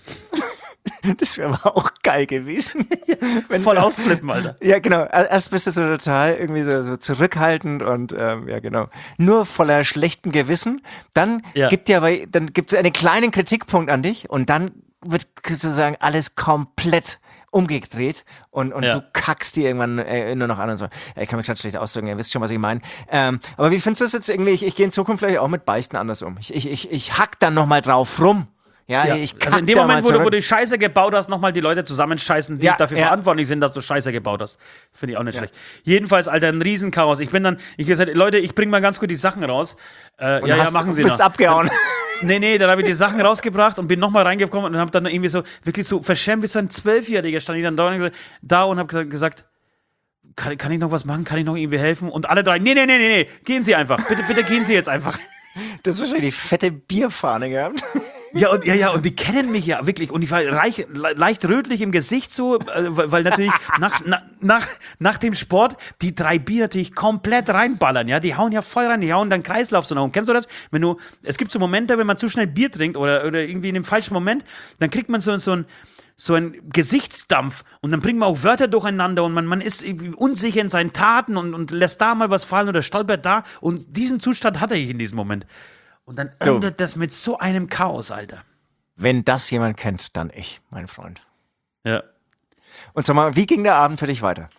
Das wäre aber auch geil gewesen. Voll ausflippen, Alter. Ja, genau. Erst bist du so total irgendwie so zurückhaltend und ja, genau. Nur voller schlechten Gewissen. Dann gibt es einen kleinen Kritikpunkt an dich und dann wird sozusagen alles komplett umgedreht und du kackst die irgendwann nur noch an und so. Ich kann mich gerade schlecht ausdrücken, ihr wisst schon, was ich meine. Aber wie findest du das jetzt irgendwie? Ich gehe in Zukunft vielleicht auch mit Beichten anders um. Ich hack dann nochmal drauf rum. Ja. Also in dem Moment, wo du die Scheiße gebaut hast, nochmal die Leute zusammenscheißen, die dafür verantwortlich sind, dass du Scheiße gebaut hast. Das finde ich auch nicht schlecht. Jedenfalls, Alter, ein Riesenchaos. Ich habe gesagt, Leute, ich bringe mal ganz gut die Sachen raus. Machen Sie noch. Bist abgehauen. Nee, dann habe ich die Sachen rausgebracht und bin nochmal reingekommen und habe dann irgendwie so, wirklich so verschämt wie so ein 12-Jähriger stand ich dann da und habe gesagt, kann ich noch was machen? Kann ich noch irgendwie helfen? Und alle drei, nee, gehen Sie einfach. Bitte gehen Sie jetzt einfach. Das ist wahrscheinlich die fette Bierfahne gehabt. Und die kennen mich ja wirklich. Und ich war leicht rötlich im Gesicht so, weil natürlich nach dem Sport die 3 Bier natürlich komplett reinballern, ja. Die hauen ja voll rein, die hauen dann Kreislauf so nach oben. Kennst du das? Es gibt so Momente, wenn man zu schnell Bier trinkt oder irgendwie in dem falschen Moment, dann kriegt man so ein Gesichtsdampf und dann bringt man auch Wörter durcheinander und man ist unsicher in seinen Taten und lässt da mal was fallen oder stolpert da und diesen Zustand hatte ich in diesem Moment. Und dann endet das mit so einem Chaos, Alter. Wenn das jemand kennt, dann ich, mein Freund. Ja. Und sag mal, wie ging der Abend für dich weiter?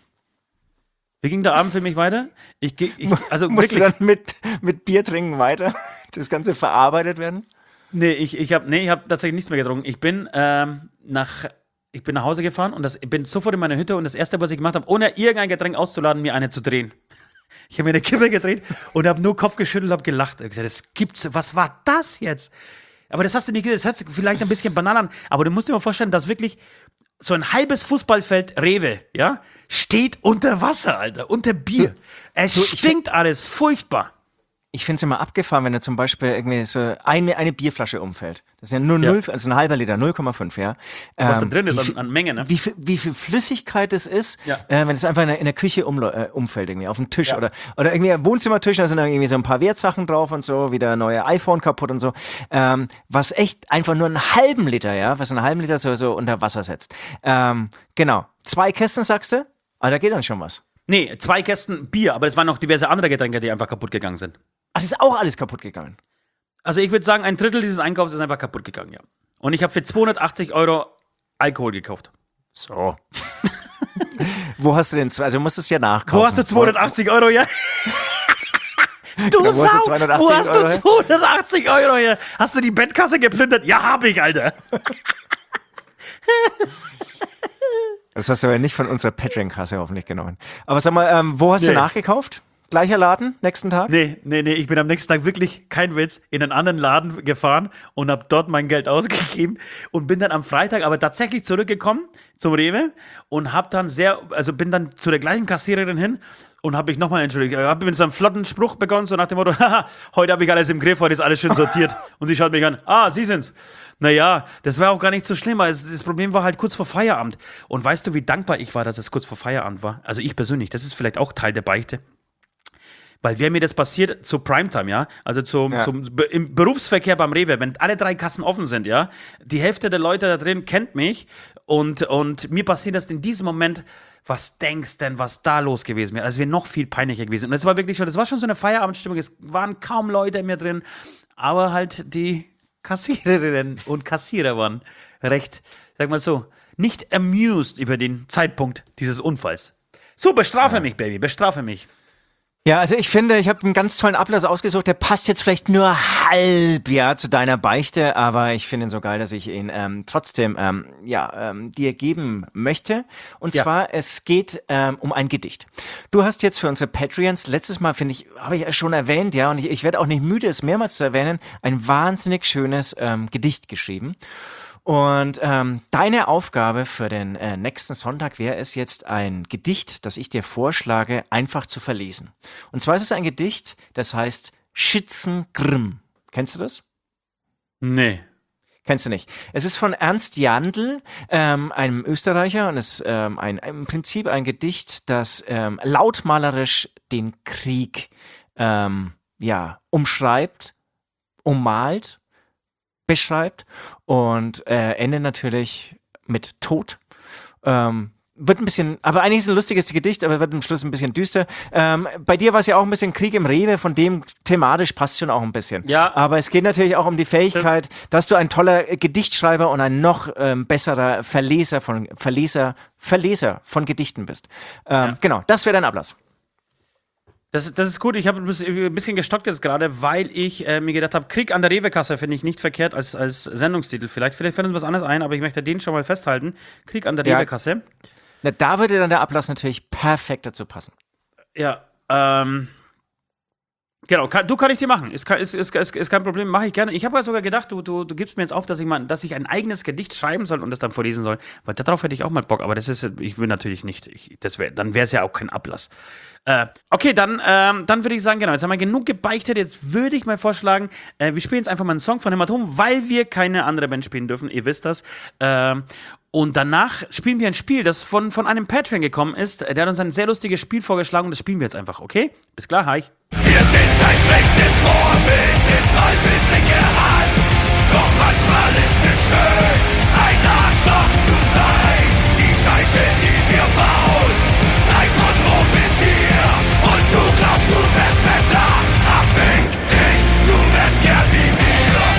Wie ging der Abend für mich weiter? Musst du dann mit Bier trinken weiter? Das Ganze verarbeitet werden? Nee, ich habe tatsächlich nichts mehr getrunken. Ich bin nach Hause gefahren und bin sofort in meine Hütte und das Erste, was ich gemacht habe, ohne irgendein Getränk auszuladen, mir eine zu drehen. Ich habe mir eine Kippe gedreht und habe nur Kopf geschüttelt, habe gelacht. Ich habe gesagt, was war das jetzt? Aber das hast du nicht gesehen, das hört sich vielleicht ein bisschen banal an, aber du musst dir mal vorstellen, dass wirklich so ein halbes Fußballfeld Rewe, ja, steht unter Wasser, Alter, unter Bier. Es stinkt alles furchtbar. Ich finde es immer abgefahren, wenn da zum Beispiel irgendwie so eine Bierflasche umfällt. Das ist ja nur 0, also ein halber Liter, 0,5, ja. Was da drin ist an Menge, ne? Wie viel Flüssigkeit es ist, wenn es einfach in der Küche umfällt, irgendwie auf dem Tisch oder irgendwie am Wohnzimmertisch, da sind dann irgendwie so ein paar Wertsachen drauf und so, wie der neue iPhone kaputt und so. Was echt einfach nur einen halben Liter, was einen halben Liter so unter Wasser setzt. Genau. 2 Kästen, sagst du? Da geht dann schon was. Nee, 2 Kästen Bier, aber es waren noch diverse andere Getränke, die einfach kaputt gegangen sind. Ach, das ist auch alles kaputt gegangen? Also ich würde sagen, 1/3 dieses Einkaufs ist einfach kaputt gegangen, ja. Und ich habe für 280 € Alkohol gekauft. So. Wo hast du denn, also du musst es ja nachkaufen. Wo hast du 280 €, ja? Du Sau, wo hast du 280 € hier? Hast du die Bettkasse geplündert? Ja, hab ich, Alter. Das hast du aber nicht von unserer Patreon-Kasse hoffentlich genommen. Aber sag mal, wo hast du nachgekauft? Gleicher Laden, nächsten Tag? Nee, ich bin am nächsten Tag wirklich, kein Witz, in einen anderen Laden gefahren und habe dort mein Geld ausgegeben und bin dann am Freitag aber tatsächlich zurückgekommen zum Rewe und bin dann zu der gleichen Kassiererin hin und habe mich nochmal entschuldigt. Ich habe mit so einem flotten Spruch begonnen, so nach dem Motto, haha, heute habe ich alles im Griff, heute ist alles schön sortiert. Und sie schaut mich an, Sie sind's. Naja, das war auch gar nicht so schlimm, weil das Problem war halt kurz vor Feierabend. Und weißt du, wie dankbar ich war, dass es kurz vor Feierabend war? Also ich persönlich, das ist vielleicht auch Teil der Beichte. Weil wäre mir das passiert zu Primetime, ja, also im Berufsverkehr beim Rewe, wenn alle 3 Kassen offen sind, ja, die Hälfte der Leute da drin kennt mich und mir passiert das in diesem Moment, was denkst denn, was da los gewesen wäre? Also wäre noch viel peinlicher gewesen. Und das war schon so eine Feierabendstimmung, es waren kaum Leute in mir drin, aber halt die Kassiererinnen und Kassierer waren recht, sag mal so, nicht amused über den Zeitpunkt dieses Unfalls. So, bestrafe mich, Baby, bestrafe mich. Ja, also ich finde, ich habe einen ganz tollen Ablass ausgesucht, der passt jetzt vielleicht nur halb, zu deiner Beichte, aber ich finde ihn so geil, dass ich ihn trotzdem dir geben möchte. Und zwar, es geht um ein Gedicht. Du hast jetzt für unsere Patreons, letztes Mal, finde ich, habe ich ja schon erwähnt, und ich werde auch nicht müde, es mehrmals zu erwähnen, ein wahnsinnig schönes Gedicht geschrieben. Und deine Aufgabe für den nächsten Sonntag wäre es jetzt, ein Gedicht, das ich dir vorschlage, einfach zu verlesen. Und zwar ist es ein Gedicht, das heißt Schützengrimm. Kennst du das? Nee. Kennst du nicht. Es ist von Ernst Jandl, einem Österreicher, und es ist im Prinzip ein Gedicht, das lautmalerisch den Krieg umschreibt, ummalt, beschreibt und endet natürlich mit Tod. Wird ein bisschen, aber eigentlich ist es ein lustiges Gedicht, aber wird am Schluss ein bisschen düster. Bei dir war es ja auch ein bisschen Krieg im Rewe, von dem thematisch passt schon auch ein bisschen. Ja. Aber es geht natürlich auch um die Fähigkeit, dass du ein toller Gedichtschreiber und ein noch besserer Verleser von Gedichten bist. Genau, das wäre dein Ablass. Das ist gut. Ich habe ein bisschen gestockt jetzt gerade, weil ich mir gedacht habe, Krieg an der Rewe-Kasse finde ich nicht verkehrt als Sendungstitel. Vielleicht fällt uns was anderes ein, aber ich möchte den schon mal festhalten. Krieg an der Rewe-Kasse. Na, da würde dann der Ablass natürlich perfekt dazu passen. Ja, genau, kann ich dir machen. Ist kein Problem, mache ich gerne. Ich habe ja sogar gedacht, du gibst mir jetzt auf, dass ich ein eigenes Gedicht schreiben soll und das dann vorlesen soll. Weil darauf hätte ich auch mal Bock, aber ich will natürlich nicht. Dann wäre es ja auch kein Ablass. Okay, dann würde ich sagen, genau, jetzt haben wir genug gebeichtet. Jetzt würde ich mal vorschlagen, wir spielen jetzt einfach mal einen Song von Hämatom, weil wir keine andere Band spielen dürfen, ihr wisst das. Und danach spielen wir ein Spiel, das von einem Patreon gekommen ist. Der hat uns ein sehr lustiges Spiel vorgeschlagen und das spielen wir jetzt einfach, okay? Bis klar, hi. Wir sind ein schlechtes Vorbild des Teufels linke Hand. Doch manchmal ist es schön, ein Arschloch zu sein. Die Scheiße, die wir bauen, reicht von Rom bis hier. Und du glaubst, du wärst besser. Abfick dich, du wärst gern wie wir.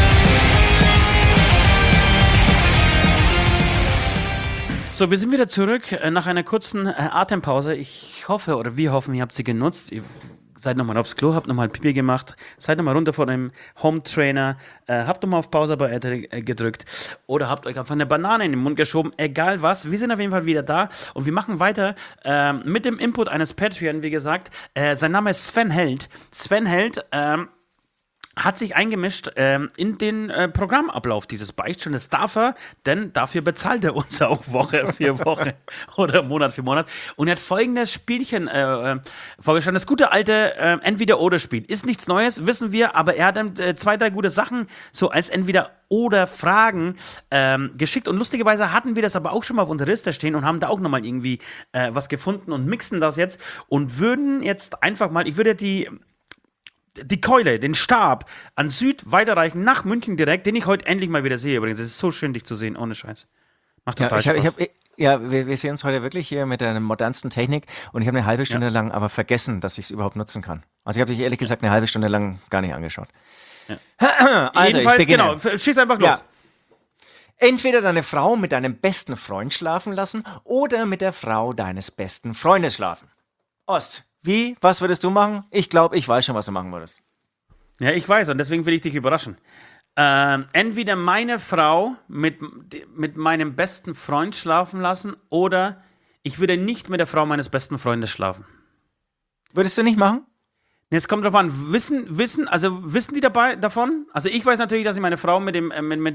So, wir sind wieder zurück nach einer kurzen Atempause. Ich hoffe, oder wir hoffen, ihr habt sie genutzt. Ihr seid nochmal aufs Klo, habt nochmal Pipi gemacht, seid nochmal runter von dem Home-Trainer, habt nochmal auf Pause bei RTL gedrückt oder habt euch einfach eine Banane in den Mund geschoben, egal was. Wir sind auf jeden Fall wieder da und wir machen weiter mit dem Input eines Patreon, wie gesagt. Sein Name ist Sven Held. Sven Held, hat sich eingemischt in den Programmablauf dieses Beichtstuhl. Das darf er, denn dafür bezahlt er uns auch Woche für Woche oder Monat für Monat. Und er hat folgendes Spielchen vorgeschlagen. Das gute alte Entweder-Oder-Spiel. Ist nichts Neues, wissen wir, aber er hat dann 2, 3 gute Sachen so als Entweder-Oder-Fragen geschickt. Und lustigerweise hatten wir das aber auch schon mal auf unserer Liste stehen und haben da auch nochmal irgendwie was gefunden und mixen das jetzt und würden jetzt einfach mal, ich würde die Keule, den Stab an Süd weiterreichen, nach München direkt, den ich heute endlich mal wieder sehe übrigens. Es ist so schön, dich zu sehen, ohne Scheiß. Macht total Spaß. Wir sehen uns heute wirklich hier mit der modernsten Technik und ich habe eine halbe Stunde lang aber vergessen, dass ich es überhaupt nutzen kann. Also ich habe dich ehrlich gesagt eine halbe Stunde lang gar nicht angeschaut. Ja. Also, jedenfalls, genau, schieß einfach los. Ja. Entweder deine Frau mit deinem besten Freund schlafen lassen oder mit der Frau deines besten Freundes schlafen. Ost. Wie? Was würdest du machen? Ich glaube, ich weiß schon, was du machen würdest. Ja, ich weiß und deswegen will ich dich überraschen. Entweder meine Frau mit meinem besten Freund schlafen lassen oder ich würde nicht mit der Frau meines besten Freundes schlafen. Würdest du nicht machen? Es kommt drauf an, wissen die davon? Also ich weiß natürlich, dass ich meine Frau mit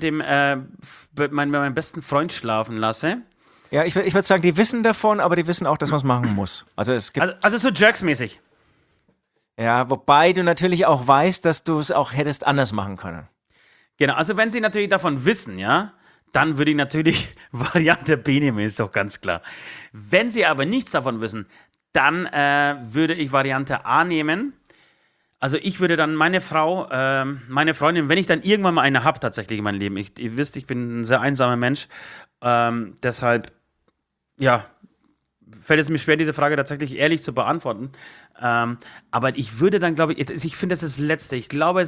meinem besten Freund schlafen lasse. Ja, ich würde sagen, die wissen davon, aber die wissen auch, dass man es machen muss. Also es gibt. Also so Jerks-mäßig. Ja, wobei du natürlich auch weißt, dass du es auch hättest anders machen können. Genau, also wenn sie natürlich davon wissen, ja, dann würde ich natürlich Variante B nehmen, ist doch ganz klar. Wenn sie aber nichts davon wissen, dann würde ich Variante A nehmen. Also ich würde dann meine Frau, meine Freundin, wenn ich dann irgendwann mal eine habe tatsächlich in meinem Leben, ihr wisst, ich bin ein sehr einsamer Mensch, deshalb, ja, fällt es mir schwer, diese Frage tatsächlich ehrlich zu beantworten. Aber ich würde dann, glaube ich finde, das ist das Letzte. Ich glaube,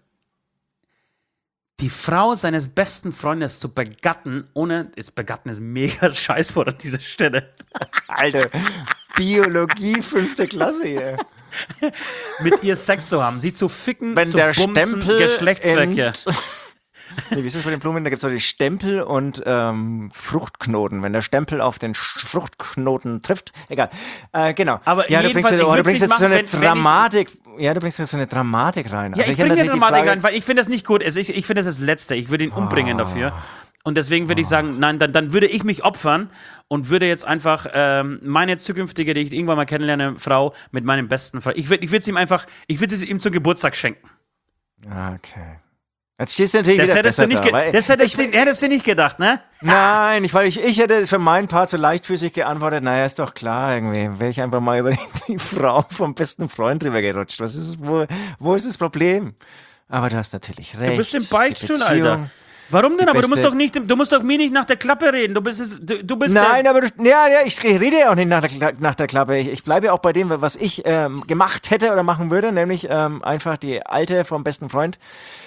die Frau seines besten Freundes zu begatten, begatten ist mega Scheißwort an dieser Stelle. Alter, Biologie 5. Klasse hier. Mit ihr Sex zu haben, sie zu ficken, wenn zu der bumsen, Stempel Geschlechtsverkehr. Nee, wie ist das mit den Blumen? Da gibt es doch die Stempel und Fruchtknoten. Wenn der Stempel auf den Fruchtknoten trifft, egal. Genau. Aber ja, du bringst jetzt so eine Dramatik. Ja, du bringst jetzt so eine Dramatik rein. Ja, also ich bringe eine Dramatik rein, weil ich finde das nicht gut. Ich finde das Letzte. Ich würde ihn umbringen dafür. Und deswegen würde ich sagen, nein, dann würde ich mich opfern und würde jetzt einfach meine zukünftige, die ich irgendwann mal kennenlerne, Frau mit meinem besten Freund, ich würde es ihm zum Geburtstag schenken. Okay. Jetzt stehst du natürlich Das wieder hättest du besser nicht, da, weil hättest du nicht gedacht, ne? Nein, ich hätte für meinen Part so leichtfüßig geantwortet, naja, ist doch klar, irgendwie wäre ich einfach mal über die Frau vom besten Freund drüber gerutscht. Wo ist das Problem? Aber du hast natürlich recht. Du bist im Beichtstuhl, Die Beziehung, Alter. Warum denn? Aber du beste- musst doch mir nicht nach der Klappe reden. Du bist Nein, aber ich rede ja auch nicht nach der Klappe. Ich bleibe ja auch bei dem, was ich gemacht hätte oder machen würde, nämlich einfach die Alte vom besten Freund.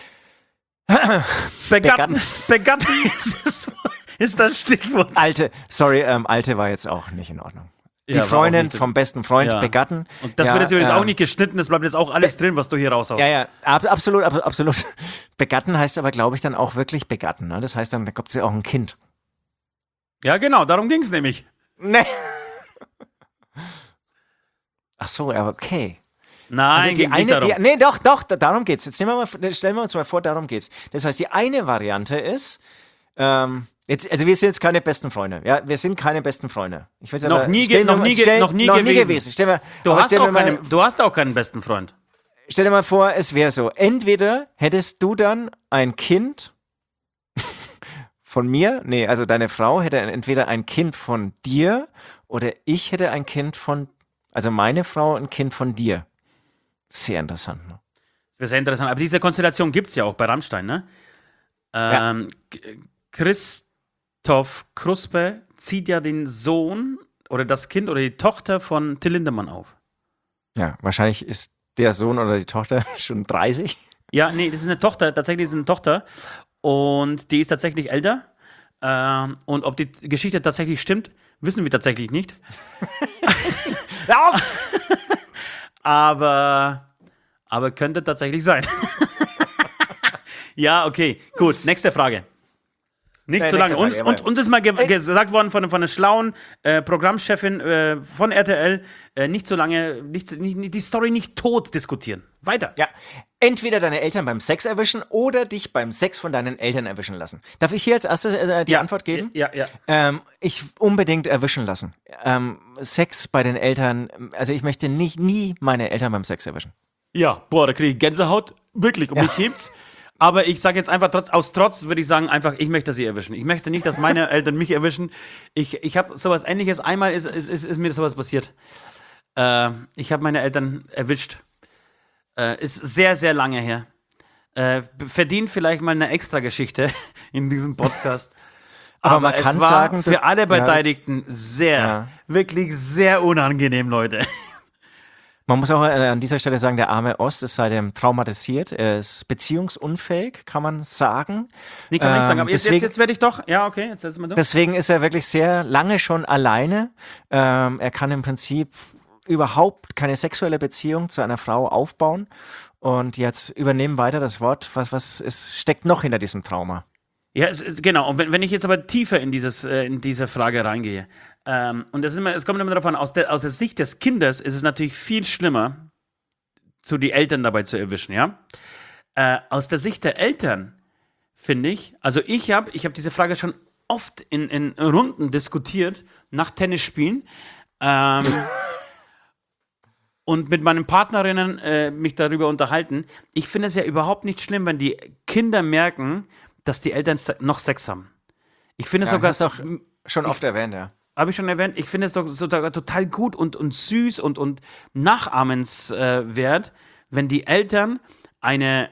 Begatten ist das Stichwort. Alte war jetzt auch nicht in Ordnung. Die Ja, war auch Freundin nicht- vom besten Freund Ja. begatten. Und das wird jetzt übrigens auch nicht geschnitten, das bleibt jetzt auch alles drin, was du hier raushaust. Ja, absolut. Begatten heißt aber, glaube ich, dann auch wirklich begatten. Ne? Das heißt, dann kommt sie auch ein Kind. Ja, genau, darum ging es nämlich. Nee. Ach so, ja, okay. Nein, Also ging nicht darum. nee, doch, darum geht's. Jetzt stellen wir uns mal vor, darum geht's. Das heißt, die eine Variante ist, also wir sind jetzt keine besten Freunde. Ja, wir sind keine besten Freunde. Ich will's aber- Noch nie gewesen. Du hast auch keinen besten Freund. Stell dir mal vor, es wäre so. Entweder hättest du dann ein Kind von mir, nee, also deine Frau hätte entweder ein Kind von dir oder ich hätte ein Kind also meine Frau ein Kind von dir. Sehr interessant, ne? Das wäre sehr interessant. Aber diese Konstellation gibt es ja auch bei Rammstein, ne? Christoph Kruspe zieht ja den Sohn oder das Kind oder die Tochter von Till Lindemann auf. Ja, wahrscheinlich ist der Sohn oder die Tochter schon 30. Ja, nee, das ist eine Tochter, tatsächlich ist es eine Tochter und die ist tatsächlich älter. Und ob die Geschichte tatsächlich stimmt, wissen wir tatsächlich nicht. Hör auf! Aber könnte tatsächlich sein. Ja, okay, gut, nächste Frage. Nicht zu lange. nächste Frage, Uns ist mal gesagt worden von einer schlauen Programmchefin von RTL, nicht so lange, die Story nicht tot diskutieren. Weiter. Ja, entweder deine Eltern beim Sex erwischen oder dich beim Sex von deinen Eltern erwischen lassen. Darf ich hier als erstes die Antwort geben? Ja. Ich unbedingt erwischen lassen. Sex bei den Eltern, also ich möchte nie meine Eltern beim Sex erwischen. Ja, boah, da kriege ich Gänsehaut. Wirklich, mich hebt's. Aber ich sage jetzt einfach, aus Trotz würde ich sagen, einfach, ich möchte sie erwischen. Ich möchte nicht, dass meine Eltern mich erwischen. Ich habe sowas Ähnliches. Einmal ist mir sowas passiert. Ich habe meine Eltern erwischt. Ist sehr, sehr lange her. Verdient vielleicht mal eine Extra-Geschichte in diesem Podcast. Aber man kann es war sagen, für alle Beteiligten wirklich sehr unangenehm, Leute. Man muss auch an dieser Stelle sagen, der arme Ost ist seitdem traumatisiert. Er ist beziehungsunfähig, kann man sagen. Nee, kann man nicht sagen. Aber deswegen, jetzt werde ich doch. Ja, okay, jetzt setz mal durch. Deswegen ist er wirklich sehr lange schon alleine. Er kann im Prinzip überhaupt keine sexuelle Beziehung zu einer Frau aufbauen. Und jetzt übernehmen weiter das Wort. Was steckt noch hinter diesem Trauma? Ja, genau. Und wenn ich jetzt aber tiefer in diese Frage reingehe, und es kommt immer darauf an, aus der Sicht des Kindes ist es natürlich viel schlimmer, die Eltern dabei zu erwischen, ja? Aus der Sicht der Eltern, finde ich, also ich habe diese Frage schon oft in Runden diskutiert, nach Tennisspielen, und mit meinen Partnerinnen mich darüber unterhalten. Ich finde es ja überhaupt nicht schlimm, wenn die Kinder merken, dass die Eltern noch Sex haben. Ich finde es sogar... Hast du auch schon oft erwähnt, ja. Habe ich schon erwähnt, ich finde es doch sogar total gut und süß und nachahmenswert, wenn die Eltern eine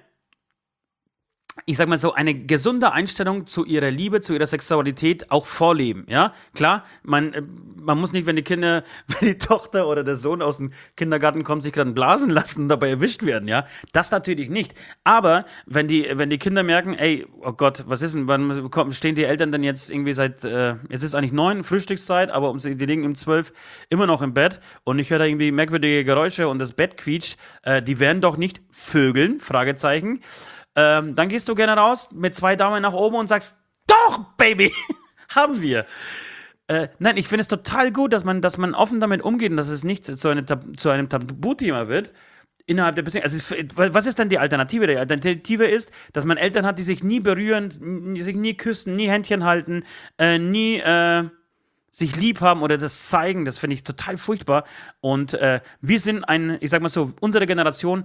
gesunde Einstellung zu ihrer Liebe, zu ihrer Sexualität auch vorleben, ja? Klar, man muss nicht, wenn die Tochter oder der Sohn aus dem Kindergarten kommt, sich gerade blasen lassen und dabei erwischt werden, ja? Das natürlich nicht. Aber wenn die Kinder merken, ey, oh Gott, was ist denn, wann stehen die Eltern denn jetzt irgendwie jetzt ist eigentlich 9, Frühstückszeit, aber die liegen um 12 immer noch im Bett und ich höre da irgendwie merkwürdige Geräusche und das Bett quietscht, die werden doch nicht Vögeln, Fragezeichen. Dann gehst du gerne raus mit 2 Daumen nach oben und sagst, doch, Baby, haben wir. Nein, ich finde es total gut, dass man offen damit umgeht und dass es nicht zu einem Tabuthema wird. innerhalb der Beziehung. Also, was ist denn die Alternative? Die Alternative ist, dass man Eltern hat, die sich nie berühren, sich nie küssen, nie Händchen halten, nie sich lieb haben oder das zeigen. Das finde ich total furchtbar. Und wir sind ich sag mal so, unserer Generation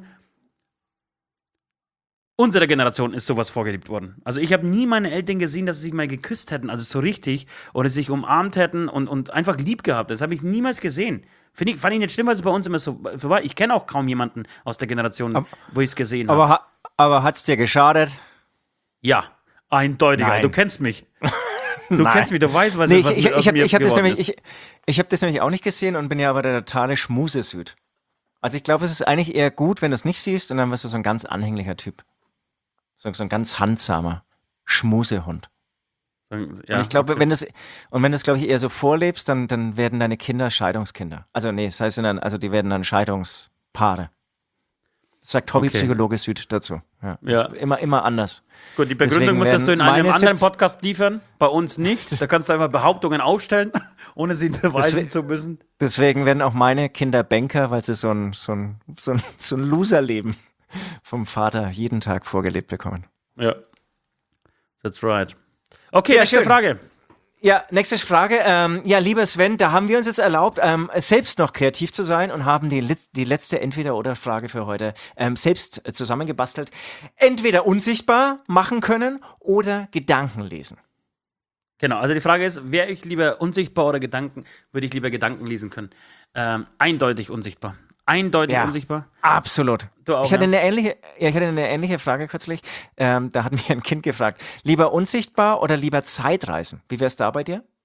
ist sowas vorgelebt worden. Also ich habe nie meine Eltern gesehen, dass sie sich mal geküsst hätten, also so richtig, oder sich umarmt hätten und einfach lieb gehabt. Das habe ich niemals gesehen. Fand ich nicht schlimm, weil es bei uns immer so war. Ich kenne auch kaum jemanden aus der Generation, wo ich es gesehen habe. Aber hat es dir geschadet? Ja, eindeutig. Nein. Du kennst mich. Du kennst mich, du weißt, was ich was ich, mit aus ich, mir ich habe das, geworden ist. hab das nämlich auch nicht gesehen und bin ja aber der totale Schmusesüd. Also ich glaube, es ist eigentlich eher gut, wenn du es nicht siehst und dann wirst du so ein ganz anhänglicher Typ. So ein ganz handsamer Schmusehund. Ja, Und ich glaube, okay. wenn du es, glaube ich, eher so vorlebst, dann werden deine Kinder Scheidungskinder. Also nee, das heißt die werden dann Scheidungspaare. Das sagt Hobbypsychologe Süd dazu. Ja. Ja. Ist immer anders. Gut, die Begründung Deswegen müsstest du in werden einem meine anderen 17 Podcast liefern, bei uns nicht. Da kannst du einfach Behauptungen aufstellen, ohne sie beweisen zu müssen. Deswegen werden auch meine Kinder Banker, weil sie so ein Loserleben vom Vater jeden Tag vorgelebt bekommen. Ja, that's right. Okay, Ja, nächste schön. Frage. Ja, nächste Frage. Ja, lieber Sven, da haben wir uns jetzt erlaubt, selbst noch kreativ zu sein und haben die letzte Entweder-oder-Frage für heute selbst zusammengebastelt. Entweder unsichtbar machen können oder Gedanken lesen. Genau, also die Frage ist, wäre ich lieber unsichtbar oder würde ich lieber Gedanken lesen können? Eindeutig unsichtbar. Eindeutig Ja. unsichtbar. Absolut. Du auch, Ich hatte ne? ich hatte eine ähnliche Frage kürzlich. Da hat mich ein Kind gefragt, lieber unsichtbar oder lieber Zeitreisen? Wie wär's da bei dir?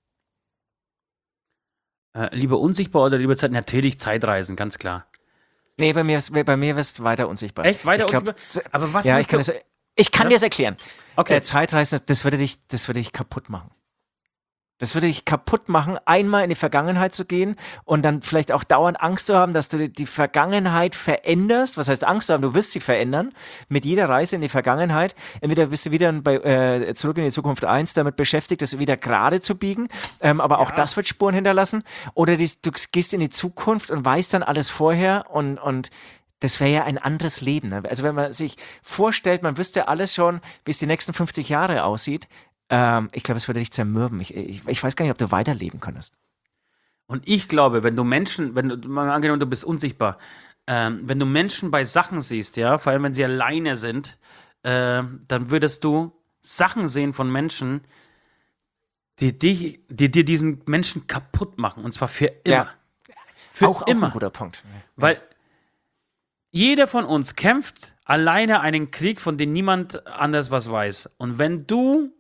Lieber unsichtbar oder lieber Zeit? Natürlich Zeitreisen, ganz klar. Nee, bei mir wär's weiter unsichtbar. Echt? Weiter Ich glaub, unsichtbar? Aber was Ja, willst ich kann Ja? dir das erklären. Okay. Zeitreisen, das würde dich kaputt machen. Das würde dich kaputt machen, einmal in die Vergangenheit zu gehen und dann vielleicht auch dauernd Angst zu haben, dass du die Vergangenheit veränderst. Was heißt Angst zu haben? Du wirst sie verändern mit jeder Reise in die Vergangenheit. Entweder bist du wieder bei Zurück in die Zukunft 1 damit beschäftigt, das wieder gerade zu biegen, aber auch das wird Spuren hinterlassen. Oder du gehst in die Zukunft und weißt dann alles vorher und das wäre ja ein anderes Leben. Ne? Also wenn man sich vorstellt, man wüsste alles schon, wie es die nächsten 50 Jahre aussieht, ich glaube, es würde dich zermürben. Ich weiß gar nicht, ob du weiterleben könntest. Und ich glaube, mal angenommen, du bist unsichtbar, wenn du Menschen bei Sachen siehst, ja, vor allem wenn sie alleine sind, dann würdest du Sachen sehen von Menschen, die dir diesen Menschen kaputt machen. Und zwar für immer. Ja. Für Auch immer. ein guter Punkt. Weil jeder von uns kämpft alleine einen Krieg, von dem niemand anders was weiß. Und wenn du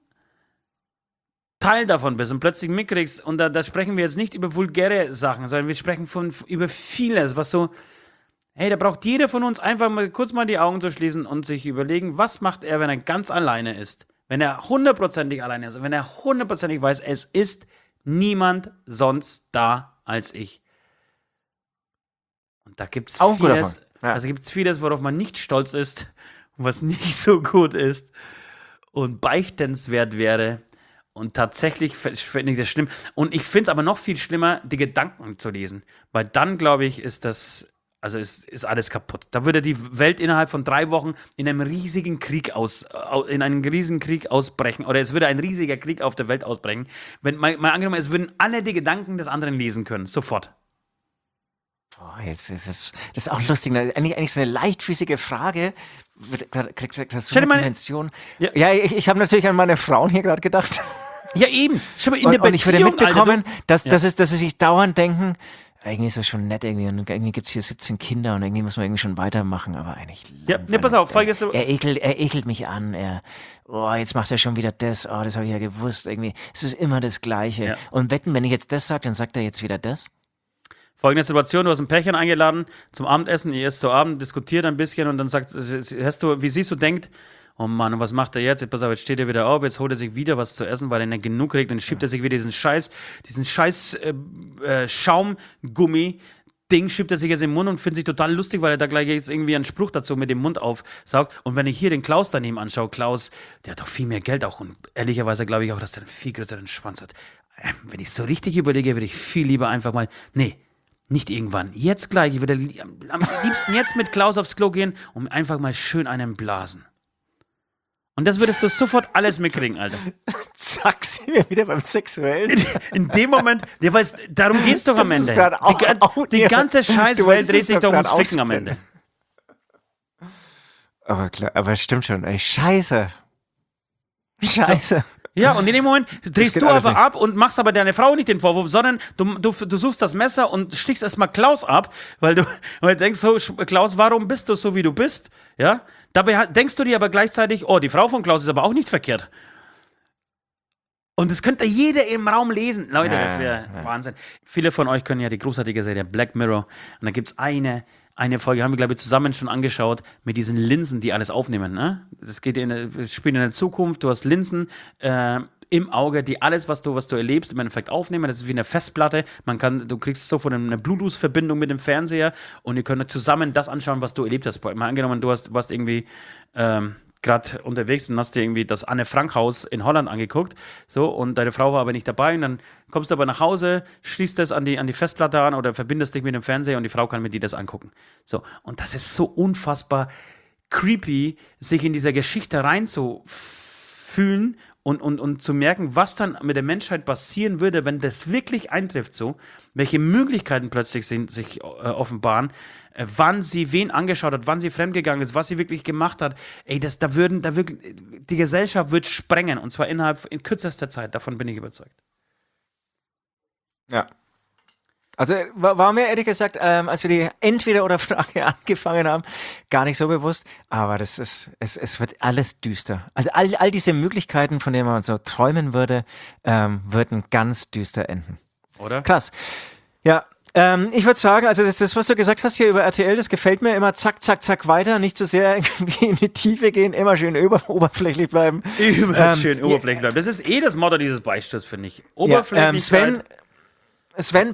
Teil davon bist und plötzlich mitkriegst, und da sprechen wir jetzt nicht über vulgäre Sachen, sondern wir sprechen über vieles, was so, hey, da braucht jeder von uns einfach mal kurz mal die Augen zu schließen und sich überlegen, was macht er, wenn er ganz alleine ist? Wenn er hundertprozentig alleine ist, wenn er hundertprozentig weiß, es ist niemand sonst da als ich. Und da gibt es Auch ein guter vieles, Punkt. Ja. also gibt es vieles, worauf man nicht stolz ist und was nicht so gut ist und beichtenswert wäre. Und tatsächlich finde ich das schlimm. Und ich finde es aber noch viel schlimmer, die Gedanken zu lesen. Weil dann, glaube ich, ist alles kaputt. Da würde die Welt innerhalb von 3 Wochen in einem riesigen Krieg ausbrechen. Oder es würde ein riesiger Krieg auf der Welt ausbrechen. Wenn mal angenommen, es würden alle die Gedanken des anderen lesen können. Sofort. Boah, das ist auch lustig. Ne? Eigentlich so eine leichtfüßige Frage. Kriegt das so Stell dir eine mal- Dimension? Ja. Ja, ich habe natürlich an meine Frauen hier gerade gedacht. Ja, eben. Schau mal, in der Und ich würde Beziehung, mitbekommen, Alter, dass sie sich dauernd denken, irgendwie ist das schon nett irgendwie und irgendwie gibt es hier 17 Kinder und irgendwie muss man irgendwie schon weitermachen, aber eigentlich Ja, ne, pass auf, folgendes. er ekelt mich an, jetzt macht er schon wieder das, das habe ich ja gewusst, irgendwie, es ist immer das Gleiche. Ja. Und wetten, wenn ich jetzt das sage, dann sagt er jetzt wieder das? Folgende Situation, du hast ein Pärchen eingeladen zum Abendessen, ihr esst zu Abend, diskutiert ein bisschen und dann wie siehst du, denkt, oh Mann, und was macht er jetzt? Pass auf, jetzt steht er wieder auf, jetzt holt er sich wieder was zu essen, weil er nicht genug kriegt, dann schiebt er sich wieder diesen scheiß Schaumgummi-Ding, schiebt er sich jetzt in den Mund und findet sich total lustig, weil er da gleich jetzt irgendwie einen Spruch dazu mit dem Mund aufsaugt. Und wenn ich hier den Klaus daneben anschaue, Klaus, der hat doch viel mehr Geld auch und ehrlicherweise glaube ich auch, dass er einen viel größeren Schwanz hat. Wenn ich so richtig überlege, würde ich viel lieber einfach mal, nee, Nicht irgendwann. Jetzt gleich. Ich würde am liebsten jetzt mit Klaus aufs Klo gehen und einfach mal schön einen blasen. Und das würdest du sofort alles mitkriegen, Alter. Zack, sind wir wieder beim Sexuellen. In dem Moment, ja, weißt, darum geht's doch am Das ist Ende. Die ganze Scheißwelt dreht sich doch ums Ficken am Ende. Aber klar, aber stimmt schon. Ey, Scheiße. So. Ja, und in dem Moment drehst du aber ab und machst aber deine Frau nicht den Vorwurf, sondern du suchst das Messer und stichst erstmal Klaus ab, weil du denkst so, Klaus, warum bist du so, wie du bist? Ja? Dabei denkst du dir aber gleichzeitig, oh, die Frau von Klaus ist aber auch nicht verkehrt. Und das könnte jeder im Raum lesen. Leute, das wäre Wahnsinn. Viele von euch können ja die großartige Serie Black Mirror. Und da gibt es eine Folge, haben wir, glaube ich, zusammen schon angeschaut, mit diesen Linsen, die alles aufnehmen. Ne? Das spielt in der Zukunft. Du hast Linsen im Auge, die alles, was du erlebst, im Endeffekt aufnehmen. Das ist wie eine Festplatte. Du kriegst sofort eine Bluetooth-Verbindung mit dem Fernseher und ihr könnt zusammen das anschauen, was du erlebt hast. Mal angenommen, du warst irgendwie gerade unterwegs und hast dir irgendwie das Anne-Frank-Haus in Holland angeguckt, so, und deine Frau war aber nicht dabei, und dann kommst du aber nach Hause, schließt das an die Festplatte an oder verbindest dich mit dem Fernseher und die Frau kann mit dir das angucken. So, und das ist so unfassbar creepy, sich in dieser Geschichte reinzufühlen und zu merken, was dann mit der Menschheit passieren würde, wenn das wirklich eintrifft, so, welche Möglichkeiten plötzlich sich offenbaren, wann sie wen angeschaut hat, wann sie fremdgegangen ist, was sie wirklich gemacht hat. Ey, die Gesellschaft wird sprengen, und zwar in kürzester Zeit, davon bin ich überzeugt. Ja. Also war mir ehrlich gesagt, als wir die Entweder-oder-Frage angefangen haben, gar nicht so bewusst, aber es wird alles düster. Also all diese Möglichkeiten, von denen man so träumen würde, würden ganz düster enden. Oder? Krass. Ja, ich würde sagen, also das, was du gesagt hast hier über RTL, das gefällt mir immer, zack, zack, zack, weiter, nicht zu sehr irgendwie in die Tiefe gehen, immer schön oberflächlich bleiben. Immer schön oberflächlich bleiben. Das ist das Motto dieses Beisturzes, finde ich. Oberflächlichkeit. Sven,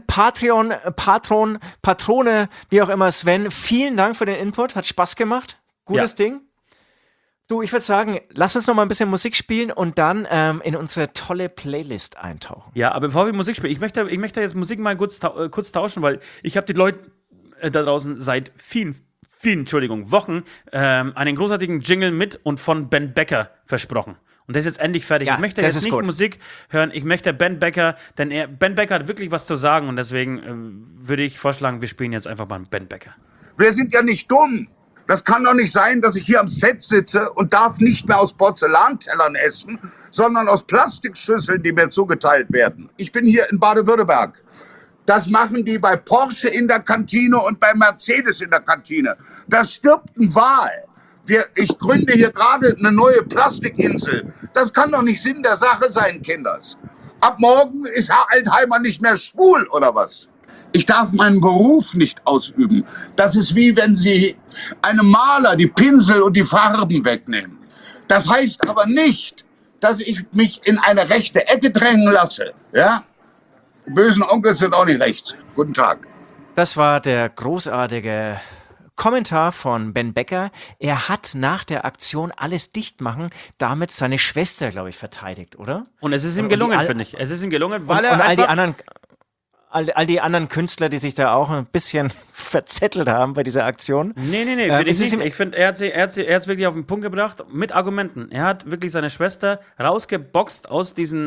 Patrone, wie auch immer, Sven, vielen Dank für den Input, hat Spaß gemacht, gutes Ding. Du, ich würde sagen, lass uns noch mal ein bisschen Musik spielen und dann in unsere tolle Playlist eintauchen. Ja, aber bevor wir Musik spielen, ich möchte jetzt Musik mal kurz tauschen, weil ich habe die Leute da draußen seit vielen Wochen einen großartigen Jingle mit und von Ben Becker versprochen. Und der ist jetzt endlich fertig. Ja, ich möchte jetzt nicht Musik hören, ich möchte Ben Becker, denn Ben Becker hat wirklich was zu sagen, und deswegen würde ich vorschlagen, wir spielen jetzt einfach mal Ben Becker. Wir sind ja nicht dumm. Das kann doch nicht sein, dass ich hier am Set sitze und darf nicht mehr aus Porzellantellern essen, sondern aus Plastikschüsseln, die mir zugeteilt werden. Ich bin hier in Baden-Württemberg. Das machen die bei Porsche in der Kantine und bei Mercedes in der Kantine. Da stirbt ein Wal. Ich gründe hier gerade eine neue Plastikinsel. Das kann doch nicht Sinn der Sache sein, Kinders. Ab morgen ist Herr Altheimer nicht mehr schwul, oder was? Ich darf meinen Beruf nicht ausüben. Das ist wie wenn Sie einem Maler die Pinsel und die Farben wegnehmen. Das heißt aber nicht, dass ich mich in eine rechte Ecke drängen lasse. Ja? Die bösen Onkels sind auch nicht rechts. Guten Tag. Das war der großartige Kommentar von Ben Becker. Er hat nach der Aktion alles dicht machen, damit seine Schwester, glaube ich, verteidigt, oder? Und es ist ihm gelungen, finde ich. Es ist ihm gelungen, weil er einfach all die anderen Künstler, die sich da auch ein bisschen verzettelt haben bei dieser Aktion. Nee, finde ich nicht. Ich finde, er hat es wirklich auf den Punkt gebracht mit Argumenten. Er hat wirklich seine Schwester rausgeboxt aus diesem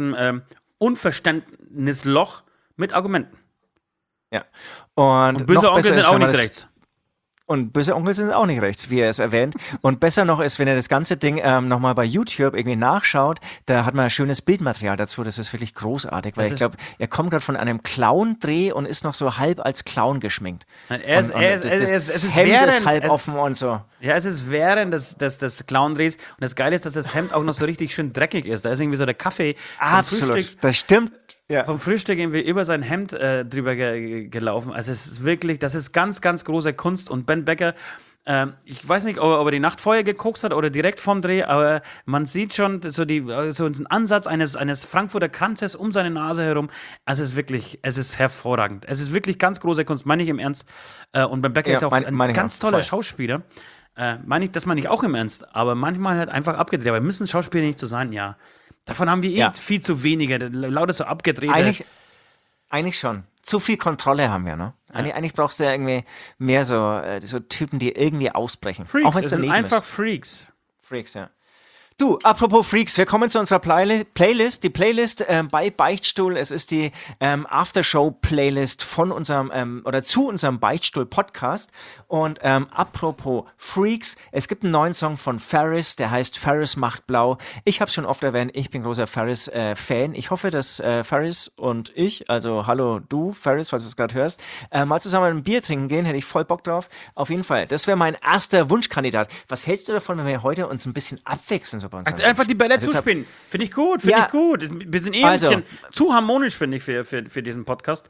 Unverständnisloch mit Argumenten. Ja. Und böse Onkel sind auch nicht rechts. Und böse Onkel sind auch nicht rechts, wie er es erwähnt. Und besser noch ist, wenn er das ganze Ding nochmal bei YouTube irgendwie nachschaut, da hat man ein schönes Bildmaterial dazu, das ist wirklich großartig, weil ich glaube, er kommt gerade von einem Clown-Dreh und ist noch so halb als Clown geschminkt. Es ist halb offen und so. Ja, es ist während des Clown-Drehs, und das Geile ist, dass das Hemd auch noch so richtig schön dreckig ist. Da ist irgendwie so der Kaffee Absolut, das stimmt. Ja. Vom Frühstück irgendwie über sein Hemd drüber gelaufen. Also es ist wirklich, das ist ganz, ganz große Kunst. Und Ben Becker, ich weiß nicht, ob er die Nacht vorher gekokst hat oder direkt vom Dreh, aber man sieht schon so einen Ansatz eines Frankfurter Kranzes um seine Nase herum. Also es ist hervorragend. Es ist wirklich ganz große Kunst, meine ich im Ernst. Und Ben Becker ist auch ein ganz toller Schauspieler. Das meine ich auch im Ernst. Aber manchmal halt einfach abgedreht. Aber müssen Schauspieler nicht so sein? Ja. Davon haben wir viel zu wenige, lauter so abgedrehte. Eigentlich schon. zu viel Kontrolle haben wir, ne? Eigentlich brauchst du ja irgendwie mehr so Typen, die irgendwie ausbrechen. Freaks, auch wenn es es sind daneben einfach ist. Freaks. Freaks, ja. Du, apropos Freaks, wir kommen zu unserer Playlist. Die Playlist bei Beichtstuhl, es ist die Aftershow-Playlist von unserem oder zu unserem Beichtstuhl-Podcast. Und apropos Freaks, es gibt einen neuen Song von Ferris, der heißt Ferris macht blau. Ich habe es schon oft erwähnt, ich bin großer Ferris-Fan. Ich hoffe, dass Ferris und ich, also hallo du, Ferris, falls du es gerade hörst, mal zusammen ein Bier trinken gehen, hätte ich voll Bock drauf. Auf jeden Fall, das wäre mein erster Wunschkandidat. Was hältst du davon, wenn wir heute uns ein bisschen abwechseln? So bei uns Einfach die Bälle zuspielen. Finde ich gut, finde ich gut. Wir sind ein bisschen zu harmonisch, finde ich, für diesen Podcast.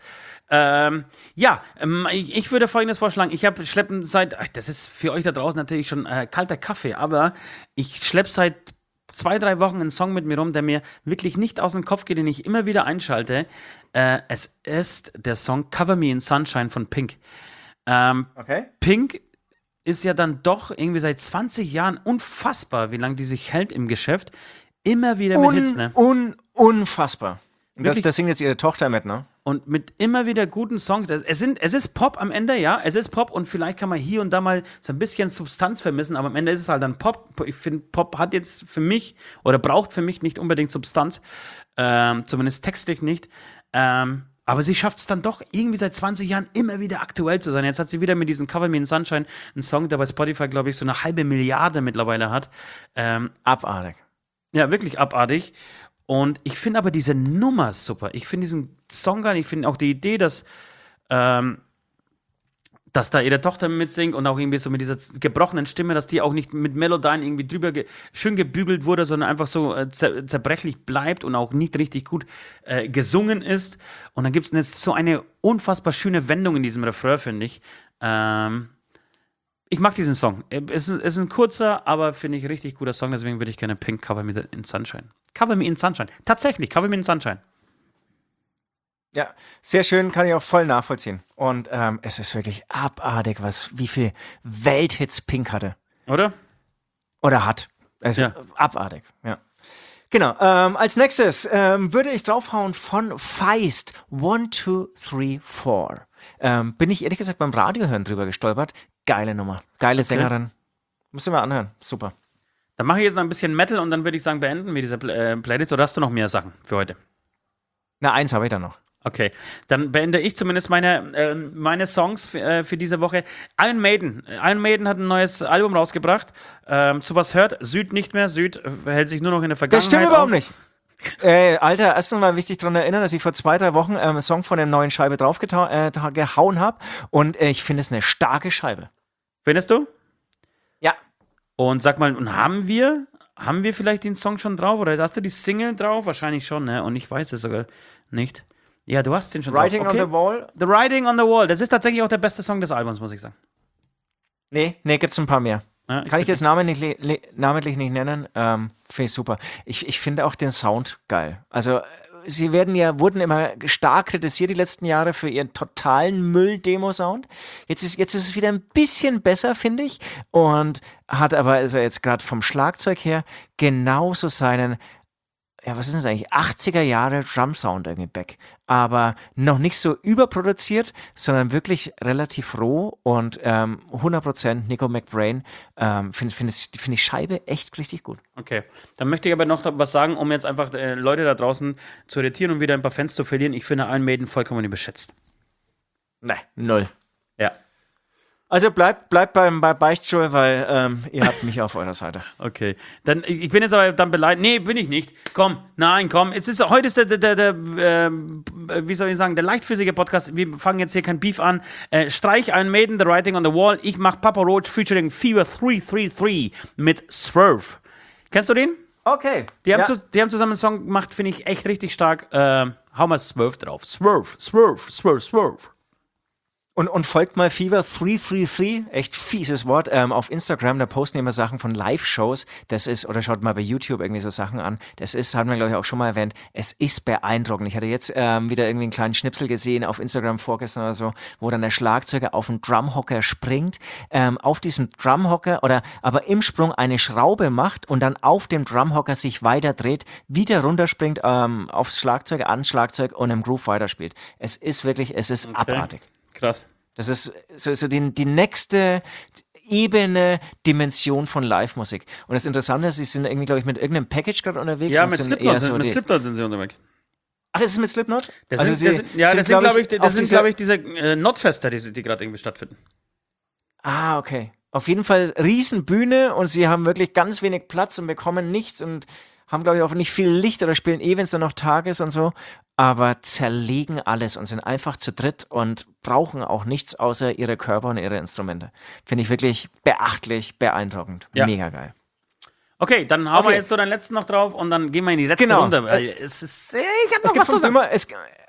Ich würde Folgendes vorschlagen. Ich habe schleppen das ist für euch da draußen natürlich schon kalter Kaffee, aber ich schleppe seit 2-3 Wochen einen Song mit mir rum, der mir wirklich nicht aus dem Kopf geht, den ich immer wieder einschalte. Es ist der Song Cover Me in Sunshine von Pink. Okay. Pink ist ja dann doch irgendwie seit 20 Jahren unfassbar, wie lange die sich hält im Geschäft. Immer wieder mit Hits, ne? Unfassbar. Da singt jetzt ihre Tochter mit, ne? Und mit immer wieder guten Songs. Es ist Pop am Ende, ja. Es ist Pop und vielleicht kann man hier und da mal so ein bisschen Substanz vermissen, aber am Ende ist es halt dann Pop. Ich finde, Pop hat jetzt für mich oder braucht für mich nicht unbedingt Substanz. Zumindest textlich nicht. Aber sie schafft es dann doch irgendwie seit 20 Jahren immer wieder aktuell zu sein. Jetzt hat sie wieder mit diesem Cover Me in Sunshine einen Song, der bei Spotify, glaube ich, so 1/2 Milliarde mittlerweile hat. Abartig. Ja, wirklich abartig. Und ich finde aber diese Nummer super. Ich finde diesen Song geil. Ich finde auch die Idee, dass da ihre Tochter mitsingt und auch irgendwie so mit dieser gebrochenen Stimme, dass die auch nicht mit Melodien irgendwie drüber schön gebügelt wurde, sondern einfach so zerbrechlich bleibt und auch nicht richtig gut gesungen ist. Und dann gibt es jetzt so eine unfassbar schöne Wendung in diesem Refrain, finde ich. Ich mag diesen Song. Es ist ein kurzer, aber finde ich richtig guter Song, deswegen würde ich gerne Pink Cover Me in Sunshine. Cover Me in Sunshine. Tatsächlich, Cover Me in Sunshine. Ja, sehr schön, kann ich auch voll nachvollziehen. Und es ist wirklich abartig, wie viel Welthits Pink hatte. Oder? Oder hat. Also abartig, ja. Genau, als nächstes würde ich draufhauen von Feist, 1, 2, 3, 4. Bin ich ehrlich gesagt beim Radiohören drüber gestolpert. Geile Nummer, geile Sängerin. Musst du mal anhören, super. Dann mache ich jetzt noch ein bisschen Metal und dann würde ich sagen, beenden wir diese Playlist. Oder hast du noch mehr Sachen für heute? Na, eins habe ich da noch. Okay, dann beende ich zumindest meine Songs für diese Woche. Iron Maiden hat ein neues Album rausgebracht. Sowas hört Süd nicht mehr. Süd hält sich nur noch in der Vergangenheit. Das stimmt überhaupt nicht. Alter, erstens mal wichtig daran erinnern, dass ich vor 2-3 Wochen einen Song von der neuen Scheibe draufgehauen habe. Und ich finde es eine starke Scheibe. Findest du? Ja. Und sag mal, und haben wir vielleicht den Song schon drauf? Oder hast du die Single drauf? Wahrscheinlich schon, ne? Und ich weiß es sogar nicht. Ja, du hast den schon Writing drauf. Okay. on the Wall? The Writing on the Wall. Das ist tatsächlich auch der beste Song des Albums, muss ich sagen. Nee, gibt's ein paar mehr. Ja, Kann ich jetzt namentlich nicht nennen? Finde ich super. Ich finde auch den Sound geil. Also, sie wurden immer stark kritisiert die letzten Jahre für ihren totalen Müll-Demo-Sound. Jetzt ist es wieder ein bisschen besser, finde ich. Und hat aber also jetzt gerade vom Schlagzeug her genauso seinen, was ist das eigentlich, 80er Jahre Drum-Sound irgendwie back. Aber noch nicht so überproduziert, sondern wirklich relativ roh und 100% Nico McBrain. Finde ich Scheibe echt richtig gut. Okay, dann möchte ich aber noch was sagen, um jetzt einfach Leute da draußen zu irritieren und wieder ein paar Fans zu verlieren. Ich finde Iron Maiden vollkommen überschätzt. Nein, 0. Ja. Also bleibt bei Beichtstuhl, weil ihr habt mich auf eurer Seite. Okay. Dann, ich bin jetzt aber dann beleidigt. Nee, bin ich nicht. Komm. Heute ist der wie soll ich sagen, der leichtfüßige Podcast. Wir fangen jetzt hier kein Beef an. Streich Iron Maiden, The Writing on the Wall. Ich mach Papa Roach featuring Fever 333 mit Swerve. Kennst du den? Okay. Die haben zusammen einen Song gemacht, finde ich echt richtig stark. Hau mal Swerve drauf. Swerve. Und folgt mal Fever 333, echt fieses Wort, auf Instagram, da posten immer Sachen von Live-Shows, das ist, oder schaut mal bei YouTube irgendwie so Sachen an, das ist, haben wir glaube ich auch schon mal erwähnt, es ist beeindruckend. Ich hatte jetzt wieder irgendwie einen kleinen Schnipsel gesehen auf Instagram vorgestern oder so, wo dann der Schlagzeuger auf einen Drumhocker springt, auf diesem Drumhocker aber im Sprung eine Schraube macht und dann auf dem Drumhocker sich weiter dreht, wieder runterspringt aufs Schlagzeug, ans Schlagzeug und im Groove weiterspielt. Es ist abartig. Krass. Das ist so die nächste Ebene, Dimension von Live-Musik. Und das Interessante ist, sie sind irgendwie, glaube ich, mit irgendeinem Package gerade unterwegs. Ja, und mit sind Slipknot, eher so mit die- Slipknot sind sie unterwegs. Ach, ist es mit Slipknot? Das Also sind, glaube ich, diese Notfester, die gerade irgendwie stattfinden. Ah, okay. Auf jeden Fall Riesenbühne und sie haben wirklich ganz wenig Platz und bekommen nichts und haben, glaube ich, auch nicht viel Licht oder spielen wenn es dann noch Tag ist und so, aber zerlegen alles und sind einfach zu dritt und brauchen auch nichts außer ihre Körper und ihre Instrumente. Finde ich wirklich beachtlich, beeindruckend. Ja. Mega geil. Okay, dann hauen wir Okay. jetzt so den letzten noch drauf und dann gehen wir in die letzte Genau. Runde. Weil es ist, ich hab Es noch gibt, was zu von sagen. Böhmer,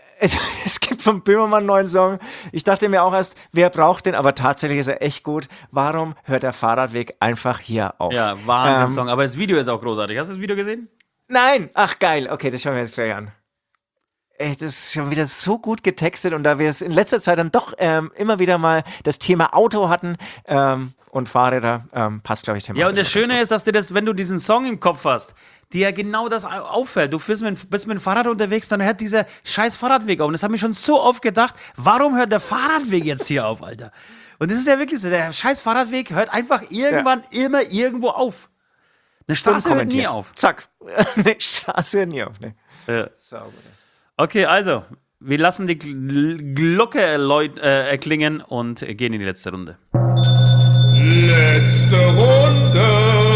es gibt von Böhmermann einen neuen Song. Ich dachte mir auch erst, wer braucht den, aber tatsächlich ist er echt gut. Warum hört der Fahrradweg einfach hier auf? Ja, Wahnsinn-Song. Aber das Video ist auch großartig. Hast du das Video gesehen? Nein! Ach, geil. Okay, das schauen wir jetzt gleich an. Ey, das ist schon wieder so gut getextet und da wir es in letzter Zeit dann doch immer wieder mal das Thema Auto hatten und Fahrräder, passt, glaube ich, Thema. Ja, und das Schöne ist, dass dir das, wenn du diesen Song im Kopf hast, dir ja genau das auffällt. Du bist mit dem Fahrrad unterwegs, dann hört dieser scheiß Fahrradweg auf. Und das habe ich schon so oft gedacht, warum hört der Fahrradweg jetzt hier auf, Alter? Und das ist ja wirklich so, der scheiß Fahrradweg hört einfach irgendwann immer irgendwo auf. Eine Straße hört nie auf. Zack. Eine Straße hört nie auf, ne? Ja. Sauber. Okay, also, wir lassen die Glocke erklingen und gehen in die letzte Runde. Letzte Runde.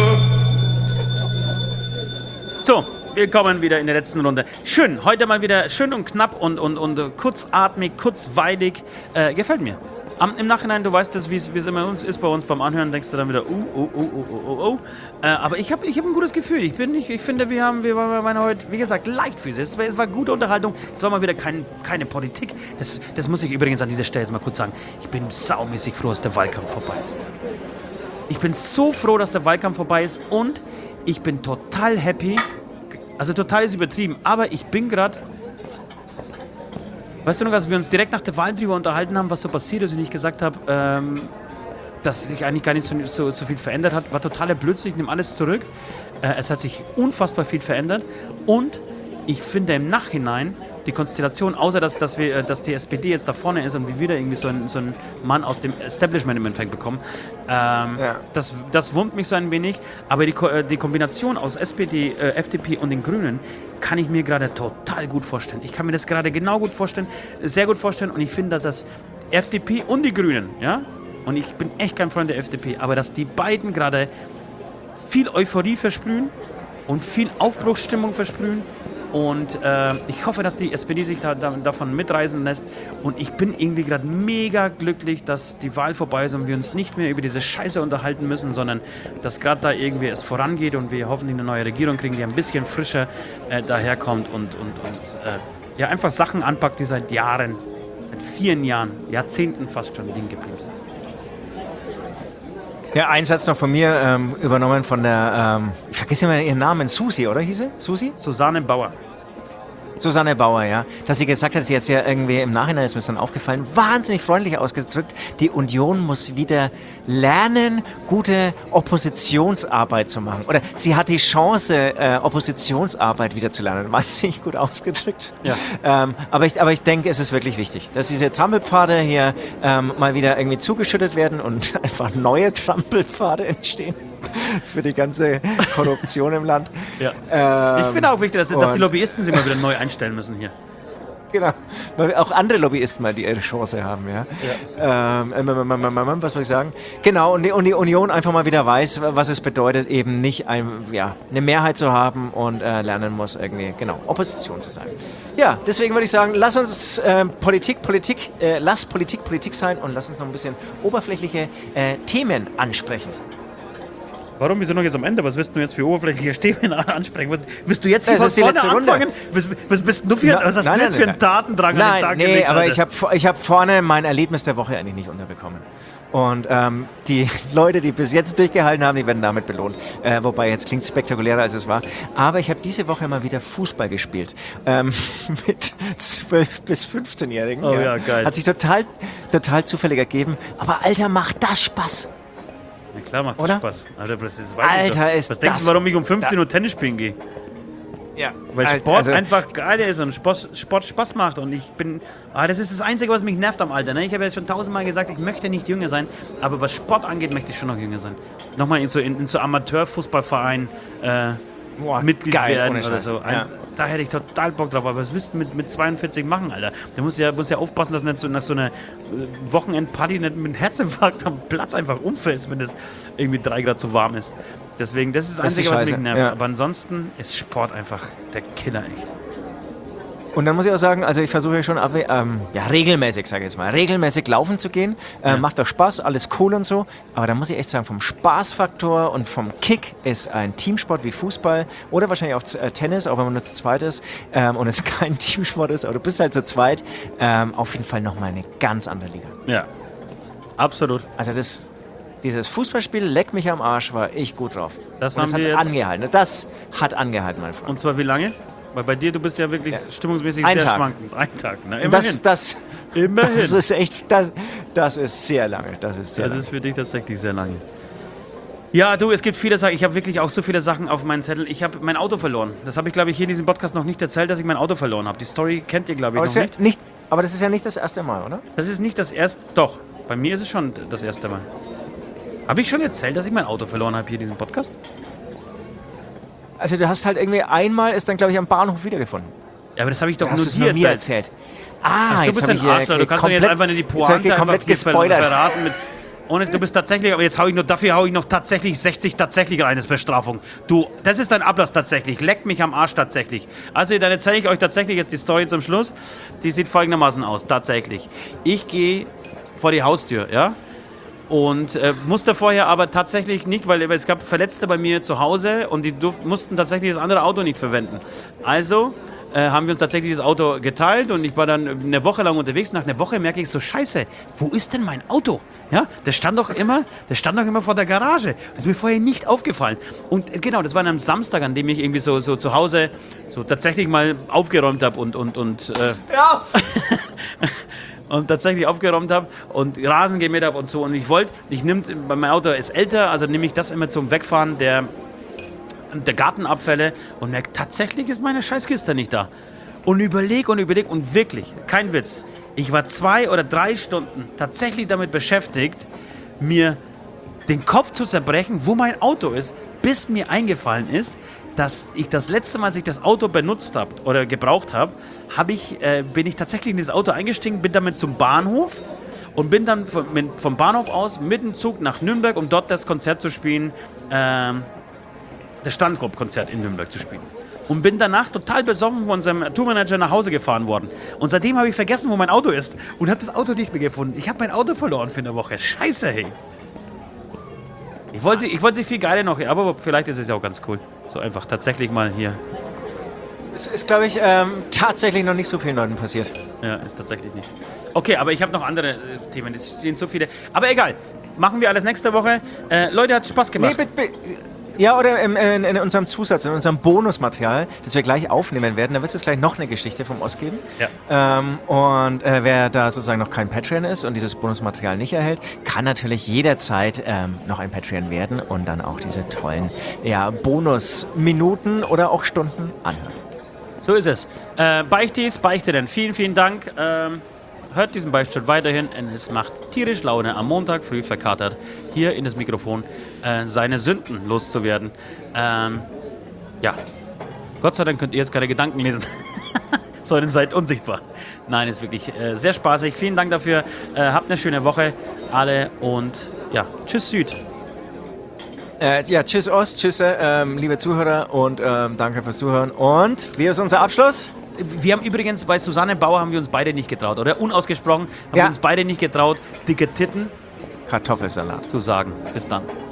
So, wir kommen wieder in der letzten Runde. Schön, heute mal wieder schön und knapp und kurzatmig, kurzweilig. Gefällt mir. Im Nachhinein, du weißt es, wie es immer ist bei uns beim Anhören, denkst du dann wieder, aber ich hab ein gutes Gefühl. Ich finde, wir waren heute, wie gesagt, leichtfüßig. Es war gute Unterhaltung. Es war mal wieder keine Politik. Das muss ich übrigens an dieser Stelle jetzt mal kurz sagen. Ich bin saumäßig froh, dass der Wahlkampf vorbei ist. Ich bin so froh, dass der Wahlkampf vorbei ist und ich bin total happy. Also total ist übertrieben, aber ich bin gerade. Weißt du noch, als wir uns direkt nach der Wahl drüber unterhalten haben, was so passiert ist und ich gesagt habe, dass sich eigentlich gar nicht so viel verändert hat, war totaler Blödsinn, ich nehme alles zurück. Es hat sich unfassbar viel verändert und ich finde im Nachhinein die Konstellation, außer dass die SPD jetzt da vorne ist und wir wieder irgendwie so einen Mann aus dem Establishment im Endeffekt bekommen, das wurmt mich so ein wenig, aber die Kombination aus SPD, FDP und den Grünen kann ich mir gerade total gut vorstellen. Ich kann mir das gerade genau gut vorstellen, sehr gut vorstellen und ich finde, dass FDP und die Grünen, ja, und ich bin echt kein Freund der FDP, aber dass die beiden gerade viel Euphorie versprühen und viel Aufbruchsstimmung versprühen. Und ich hoffe, dass die SPD sich davon mitreißen lässt. Und ich bin irgendwie gerade mega glücklich, dass die Wahl vorbei ist und wir uns nicht mehr über diese Scheiße unterhalten müssen, sondern dass gerade da irgendwie es vorangeht und wir hoffentlich eine neue Regierung kriegen, die ein bisschen frischer daherkommt und ja, einfach Sachen anpackt, die seit Jahren, seit vielen Jahren, Jahrzehnten fast schon liegen geblieben sind. Ja, ein Satz noch von mir, übernommen von der, ich vergesse immer ihren Namen, Susi, oder hieß sie? Susi? Susanne Bauer. Susanne Bauer, ja. Dass sie gesagt hat, sie hat ja irgendwie im Nachhinein, ist mir dann aufgefallen, wahnsinnig freundlich ausgedrückt, die Union muss wieder lernen, gute Oppositionsarbeit zu machen. Oder sie hat die Chance, Oppositionsarbeit wieder zu lernen. Wahnsinnig gut ausgedrückt. Ja. Aber ich denke, es ist wirklich wichtig, dass diese Trampelpfade hier mal wieder irgendwie zugeschüttet werden und einfach neue Trampelpfade entstehen für die ganze Korruption im Land. Ja. Ich finde auch wichtig, dass die Lobbyisten sich mal wieder neu einstellen müssen hier. Genau, weil auch andere Lobbyisten mal die ihre Chance haben, ja. Was soll ich sagen? Genau, und die Union einfach mal wieder weiß, was es bedeutet, eben nicht eine Mehrheit zu haben und lernen muss, irgendwie, genau, Opposition zu sein. Ja, deswegen würde ich sagen, lass uns Politik sein und lass uns noch ein bisschen oberflächliche Themen ansprechen. Warum? Wir sind noch jetzt am Ende. Was willst du jetzt für oberflächliche Stäbchen ansprechen? Willst du jetzt hier Das von ist die vorne letzte anfangen? Was bist du für, was hast du jetzt für einen Datendrang an den Tag Nee, gelegt, aber Alter? ich hab vorne mein Erlebnis der Woche eigentlich nicht unterbekommen. Und die Leute, die bis jetzt durchgehalten haben, die werden damit belohnt. Wobei, jetzt klingt es spektakulärer, als es war. Aber ich habe diese Woche mal wieder Fußball gespielt. Mit 12- bis 15-Jährigen. Oh ja, geil. Hat sich total zufällig ergeben. Aber Alter, macht das Spaß. Na klar, macht das Oder? Spaß. Alter, das weiß Alter, ich doch. ist Was denkst das- du, warum ich um 15 Uhr Tennis spielen gehe? Ja. Weil Sport einfach geil ist und Sport Spaß macht. Und ich bin. Das ist das Einzige, was mich nervt am Alter. Ne? Ich habe ja schon 1000-mal gesagt, ich möchte nicht jünger sein. Aber was Sport angeht, möchte ich schon noch jünger sein. Nochmal in so Amateurfußballverein Mitglied geil, werden ohne oder Scheiß. so. Ja. Da hätte ich total Bock drauf. Aber was willst du mit 42 machen, Alter? Der muss ja aufpassen, dass du nicht so nach so einer Wochenendparty nicht mit einem Herzinfarkt am Platz einfach umfällst, wenn es irgendwie 3 Grad zu warm ist. Deswegen, das ist das Das ist die Einzige, was mich Scheiße, nervt. ja. Aber ansonsten ist Sport einfach der Killer, echt. Und dann muss ich auch sagen, also ich versuche schon regelmäßig, sage ich jetzt mal, regelmäßig laufen zu gehen. Macht auch Spaß, alles cool und so. Aber da muss ich echt sagen, vom Spaßfaktor und vom Kick ist ein Teamsport wie Fußball oder wahrscheinlich auch Tennis, auch wenn man nur zu zweit ist und es kein Teamsport ist, aber du bist halt zu zweit, auf jeden Fall nochmal eine ganz andere Liga. Ja, absolut. Also dieses Fußballspiel, leck mich am Arsch, war ich gut drauf. Das und haben hat wir jetzt- angehalten. Das hat angehalten, mein Freund. Und zwar wie lange? Weil bei dir, du bist ja wirklich stimmungsmäßig Ein sehr Tag. schwankend. Ein Tag, na, Und immerhin. Immerhin. Das ist echt, das ist sehr lange. Das ist sehr Das lange. ist für dich tatsächlich sehr lange. Ja, du, es gibt viele Sachen. Ich habe wirklich auch so viele Sachen auf meinen Zettel. Ich habe mein Auto verloren. Das habe ich, glaube ich, hier in diesem Podcast noch nicht erzählt, dass ich mein Auto verloren habe. Die Story kennt ihr, glaube ich, Aber, noch das ist ja nicht. aber das ist ja nicht das erste Mal, oder? Das ist nicht das erste. Doch, bei mir ist es schon das erste Mal. Habe ich schon erzählt, dass ich mein Auto verloren habe hier in diesem Podcast? Also du hast halt irgendwie einmal, ist dann glaube ich am Bahnhof wiedergefunden. Ja, aber das habe ich doch Hast nur du es dir mir erzählt. erzählt? Ah, Du jetzt bist hab ein ich hier Arschloch. Du kannst doch jetzt einfach nicht die jetzt hab ich Pointe komplett einfach hier gespoilert. verraten. Du bist tatsächlich, aber jetzt dafür hau ich noch tatsächlich 60 tatsächlich rein als Bestrafung. Du, das ist dein Ablass tatsächlich. Leckt mich am Arsch tatsächlich. Also dann erzähle ich euch tatsächlich jetzt die Story zum Schluss. Die sieht folgendermaßen aus, tatsächlich. Ich gehe vor die Haustür, ja? Und musste vorher aber tatsächlich nicht, weil es gab Verletzte bei mir zu Hause und die mussten tatsächlich das andere Auto nicht verwenden. Also haben wir uns tatsächlich das Auto geteilt und ich war dann eine Woche lang unterwegs. Nach einer Woche merke ich so, scheiße, wo ist denn mein Auto? Ja, das stand doch immer vor der Garage. Das ist mir vorher nicht aufgefallen. Und genau, das war an einem Samstag, an dem ich irgendwie so zu Hause so tatsächlich mal aufgeräumt habe und Ja. und tatsächlich aufgeräumt habe und Rasen gemäht habe und so. Und mein Auto ist älter, also nehme ich das immer zum Wegfahren der Gartenabfälle und merke, tatsächlich ist meine Scheißkiste nicht da. Und überleg und wirklich, kein Witz, ich war 2 oder 3 Stunden tatsächlich damit beschäftigt, mir den Kopf zu zerbrechen, wo mein Auto ist, bis mir eingefallen ist, dass ich das letzte Mal, als ich das Auto benutzt habe oder gebraucht habe, bin ich tatsächlich in das Auto eingestiegen, bin damit zum Bahnhof und bin dann vom Bahnhof aus mit dem Zug nach Nürnberg, um dort das Konzert zu spielen, das Standgruppenkonzert in Nürnberg zu spielen. Und bin danach total besoffen von unserem Tourmanager nach Hause gefahren worden. Und seitdem habe ich vergessen, wo mein Auto ist und habe das Auto nicht mehr gefunden. Ich habe mein Auto verloren für eine Woche. Scheiße, hey. Ich wollte viel geiler noch, aber vielleicht ist es ja auch ganz cool. So einfach tatsächlich mal hier. Es ist, glaube ich, tatsächlich noch nicht so vielen Leuten passiert. Ja, ist tatsächlich nicht. Okay, aber ich habe noch andere Themen. Es sind so viele. Aber egal. Machen wir alles nächste Woche. Leute, hat Spaß gemacht. Ja, oder in unserem Zusatz, in unserem Bonusmaterial, das wir gleich aufnehmen werden, da wird es gleich noch eine Geschichte vom Ost geben. Ja. Und wer da sozusagen noch kein Patreon ist und dieses Bonusmaterial nicht erhält, kann natürlich jederzeit noch ein Patreon werden und dann auch diese tollen Bonusminuten oder auch Stunden anhören. So ist es. Beichtis, Beichteten, vielen, vielen Dank. Hört diesen Beichtstuhl weiterhin. Es macht tierisch Laune, am Montag früh verkatert hier in das Mikrofon seine Sünden loszuwerden. Ja, Gott sei Dank könnt ihr jetzt keine Gedanken lesen. Sondern seid unsichtbar. Nein, ist wirklich sehr spaßig. Vielen Dank dafür. Habt eine schöne Woche alle und ja, tschüss Süd. Tschüss Ost, tschüss liebe Zuhörer und danke fürs Zuhören. Und wie ist unser Abschluss? Wir haben übrigens bei Susanne Bauer haben wir uns beide nicht getraut, oder? Unausgesprochen haben wir uns beide nicht getraut, dicke Titten Kartoffelsalat. zu sagen. Bis dann.